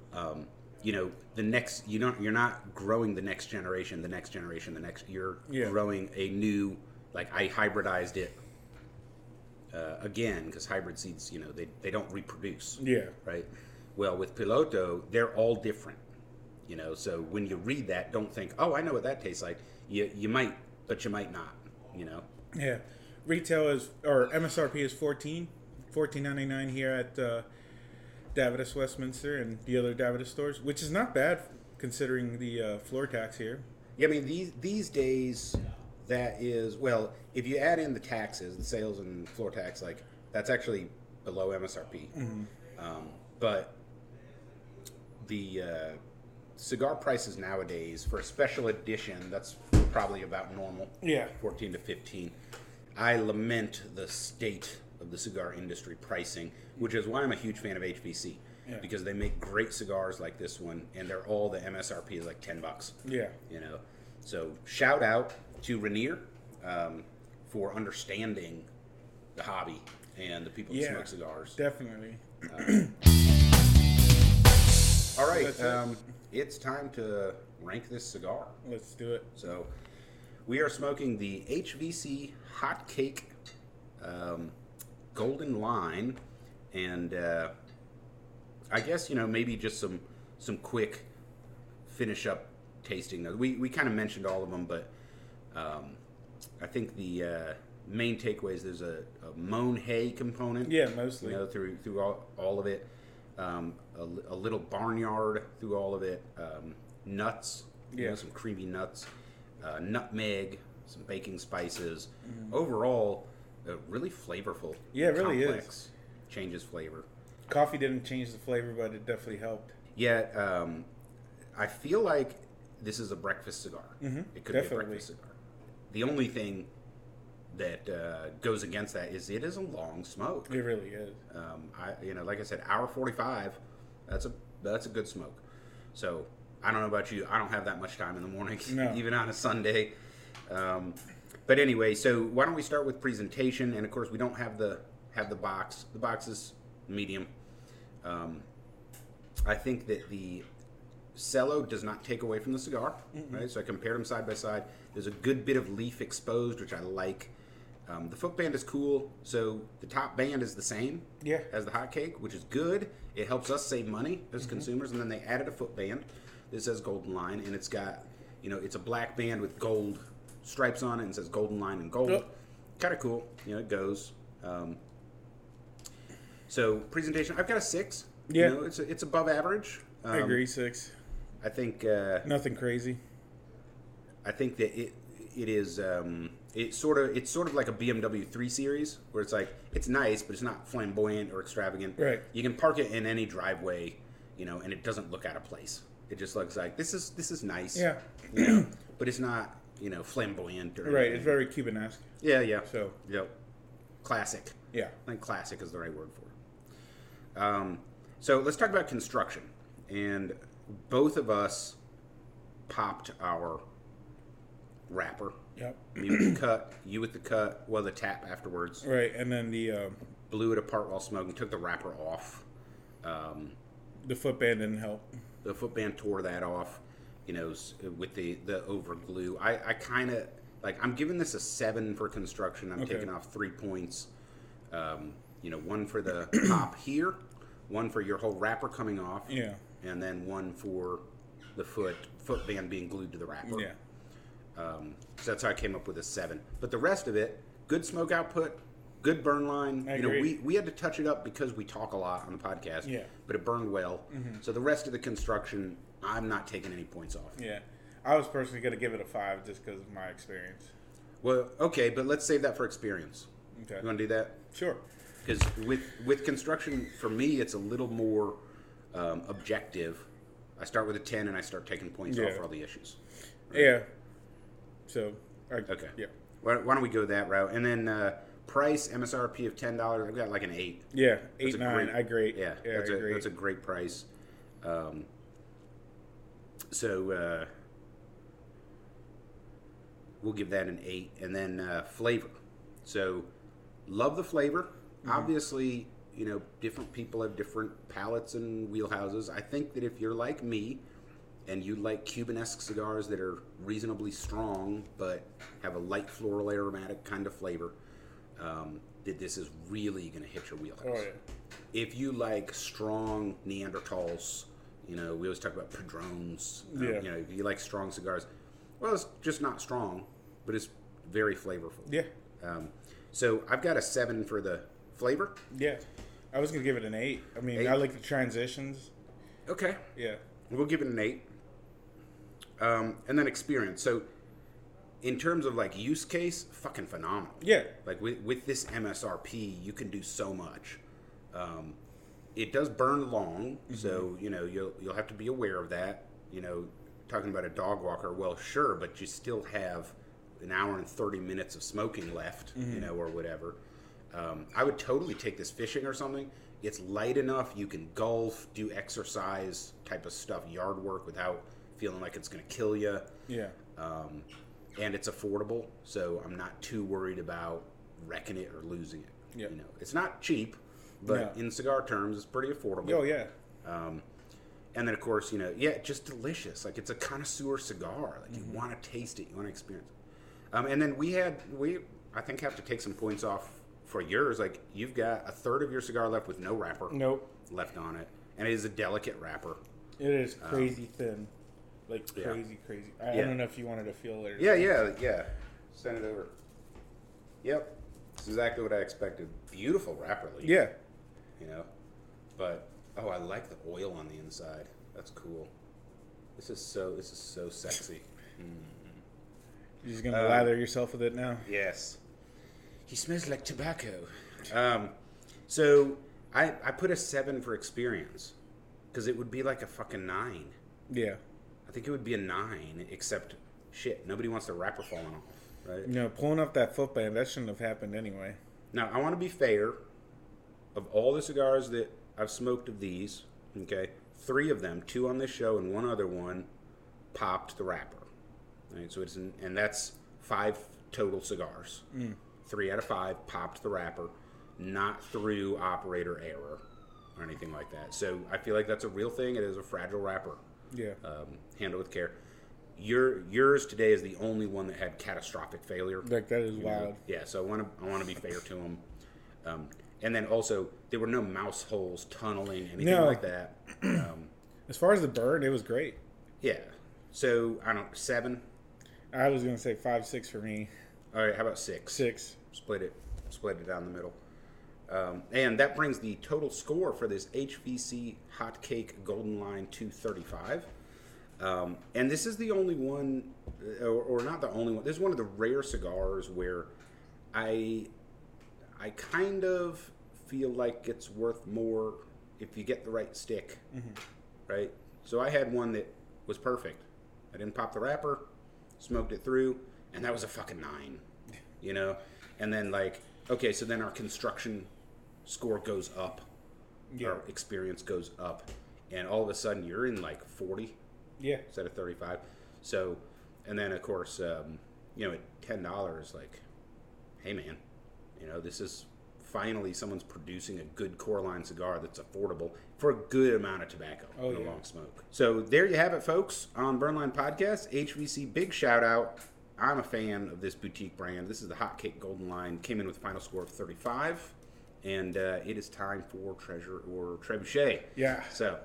You're not growing the next generation, you're growing a new, like I hybridized it again, because hybrid seeds, they don't reproduce. Yeah. Right? Well, with Piloto, they're all different. So when you read that, don't think, oh, I know what that tastes like. You might, but you might not, Yeah. Retail or MSRP is $14.99 here at Davidoff Westminster and the other Davidoff stores, which is not bad considering the floor tax here. Yeah, I mean, these days, that is, well, if you add in the taxes, the sales and floor tax, like, that's actually below MSRP. But the cigar prices nowadays, for a special edition, that's probably about normal. Yeah. 14 to 15. I lament the state of the cigar industry pricing, which is why I'm a huge fan of HBC. Yeah. Because they make great cigars like this one, and they're all, the MSRP is like $10. Yeah. So shout out to Rainier for understanding the hobby and the people who smoke cigars. Definitely. All right, it's time to rank this cigar. Let's do it. So we are smoking the HVC Hot Cake Golden Line, and I guess, maybe just some quick finish up tasting notes. We kind of mentioned all of them, but I think the main takeaways, there's a Moan hay component. Yeah, mostly. Through all of it. A little barnyard through all of it. Nuts. Some creamy nuts. Nutmeg. Some baking spices. Overall, really flavorful. Yeah, it really complex. is. Changes flavor. Coffee didn't change the flavor, but it definitely helped. Yeah, I feel like this is a breakfast cigar. It could be a breakfast cigar. The only thing that goes against that is it is a long smoke. It really is. Like I said, hour 45. That's a good smoke. So I don't know about you. I don't have that much time in the morning, even on a Sunday. But anyway, so why don't we start with presentation? And of course, we don't have the box. The box is medium. I think that the cello does not take away from the cigar, right? So I compared them side by side. There's a good bit of leaf exposed, which I like. The foot band is cool. So the top band is the same as the hot cake, which is good. It helps us save money as consumers. And then they added a foot band that says Golden Line, and it's got, it's a black band with gold stripes on it and says Golden Line in gold. Yep. Kind of cool. It goes. So presentation, I've got a 6. Yeah. It's above average. I agree, 6. I think nothing crazy. I think that it is it's sort of like a BMW 3 Series where it's like it's nice but it's not flamboyant or extravagant. Right. You can park it in any driveway, and it doesn't look out of place. It just looks like this is nice. Yeah. But it's not flamboyant or right. anything. It's very Cuban-esque. Yeah. So classic. Yeah. I think classic is the right word for it. So let's talk about construction. And both of us popped our wrapper. Yep. Me with the cut, you with the cut, the tap afterwards. Right, and then the blew it apart while smoking, took the wrapper off. The foot band didn't help. The foot band tore that off, with the over glue. I kind of, I'm giving this a 7 for construction. I'm taking off 3 points. 1 for the pop here, 1 for your whole wrapper coming off. Yeah. And then 1 for the foot band being glued to the wrapper. Yeah. So that's how I came up with a 7. But the rest of it, good smoke output, good burn line. I agree. We had to touch it up because we talk a lot on the podcast. Yeah. But it burned well. So the rest of the construction, I'm not taking any points off. Yeah. I was personally going to give it a 5 just because of my experience. Well, okay, but let's save that for experience. Okay. You want to do that? Sure. Because with construction, for me, it's a little more objective. I start with a 10 and I start taking points off for all the issues. Right? Yeah. So, okay. Yeah. Why don't we go that route? And then price, MSRP of $10. I've got like an 8. Yeah, 8, 9. I agree. Yeah, that's a great price. So we'll give that an 8. And then flavor. So love the flavor. Obviously, different people have different palates and wheelhouses. I think that if you're like me and you like Cuban-esque cigars that are reasonably strong but have a light floral aromatic kind of flavor, that this is really going to hit your wheelhouse. Oh, yeah. If you like strong Neanderthals, we always talk about Padrones. If you like strong cigars, it's just not strong, but it's very flavorful. Yeah. So I've got a 7 for the flavor. Yeah. I was going to give it an 8. I mean, 8? I like the transitions. Okay. Yeah. We'll give it an 8. And then experience. So in terms of use case, fucking phenomenal. Yeah. With this MSRP, you can do so much. It does burn long, so you'll have to be aware of that. Talking about a dog walker, well, sure, but you still have an hour and 30 minutes of smoking left, or whatever. I would totally take this fishing or something. It's light enough. You can golf, do exercise type of stuff, yard work without feeling like it's going to kill you. Yeah. And it's affordable, so I'm not too worried about wrecking it or losing it. Yeah. It's not cheap, but in cigar terms, it's pretty affordable. Oh, yeah. And then, of course, just delicious. It's a connoisseur cigar. You want to taste it. You want to experience it. And then we I think, have to take some points off for yours. You've got a third of your cigar left with no wrapper Nope. left on it. and it is a delicate wrapper. It is crazy thin. Like, crazy. I don't know if you wanted to feel it. Yeah. Send it over. Yep. It's exactly what I expected. Beautiful wrapper leaf. Yeah. You know? But, I like the oil on the inside. That's cool. This is so sexy. You're just going to lather yourself with it now? Yes. He smells like tobacco. So, I put a 7 for experience. Because it would be like a fucking 9. Yeah. I think it would be a 9, except, shit, nobody wants the wrapper falling off, right? You know, pulling off that footband, that shouldn't have happened anyway. Now, I want to be fair. Of all the cigars that I've smoked of these, okay, 3 of them, 2 on this show and 1 other one, popped the wrapper. Right? So and that's 5 total cigars. 3 out of 5 popped the wrapper, not through operator error or anything like that. So I feel like that's a real thing. It is a fragile wrapper. Yeah. Handle with care. Yours today is the only one that had catastrophic failure. Like, that is wild. Yeah, so I want to be fair to them. And then also, there were no mouse holes, tunneling, anything like that. As far as the burn, it was great. Yeah. So, I don't know, 7? I was going to say 5, 6 for me. All right, how about 6? 6. Split it down the middle. And that brings the total score for this HVC Hot Cake Golden Line 235. And this is the only one, or not the only one. This is one of the rare cigars where I kind of feel like it's worth more if you get the right stick, right? So I had one that was perfect. I didn't pop the wrapper, smoked it through, and that was a fucking 9, you know? And then so then our construction score goes up. Yeah. Our experience goes up. And all of a sudden you're in 40. Yeah. Instead of 35. So, and then of course, at $10, hey man, this is finally someone's producing a good core line cigar that's affordable for a good amount of tobacco in a long smoke. So there you have it, folks, on Burnline Podcast. HVC, big shout out. I'm a fan of this boutique brand. This is the Hot Cake Golden Line. Came in with a final score of 35. And it is time for Treasure or Trebuchet. Yeah. So.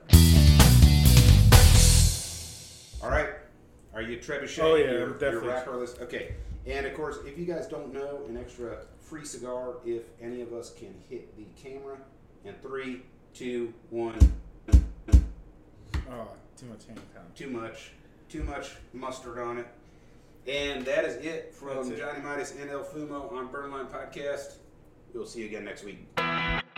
All right. Are you Trebuchet? Oh, yeah, your definitely. Your wrapperless? Okay. And, of course, if you guys don't know, an extra free cigar if any of us can hit the camera. And 3, 2, 1. Oh, too much hand time. Too much mustard on it. And that is it from Johnny Midas and El Fumo on Burnline Podcast. We'll see you again next week.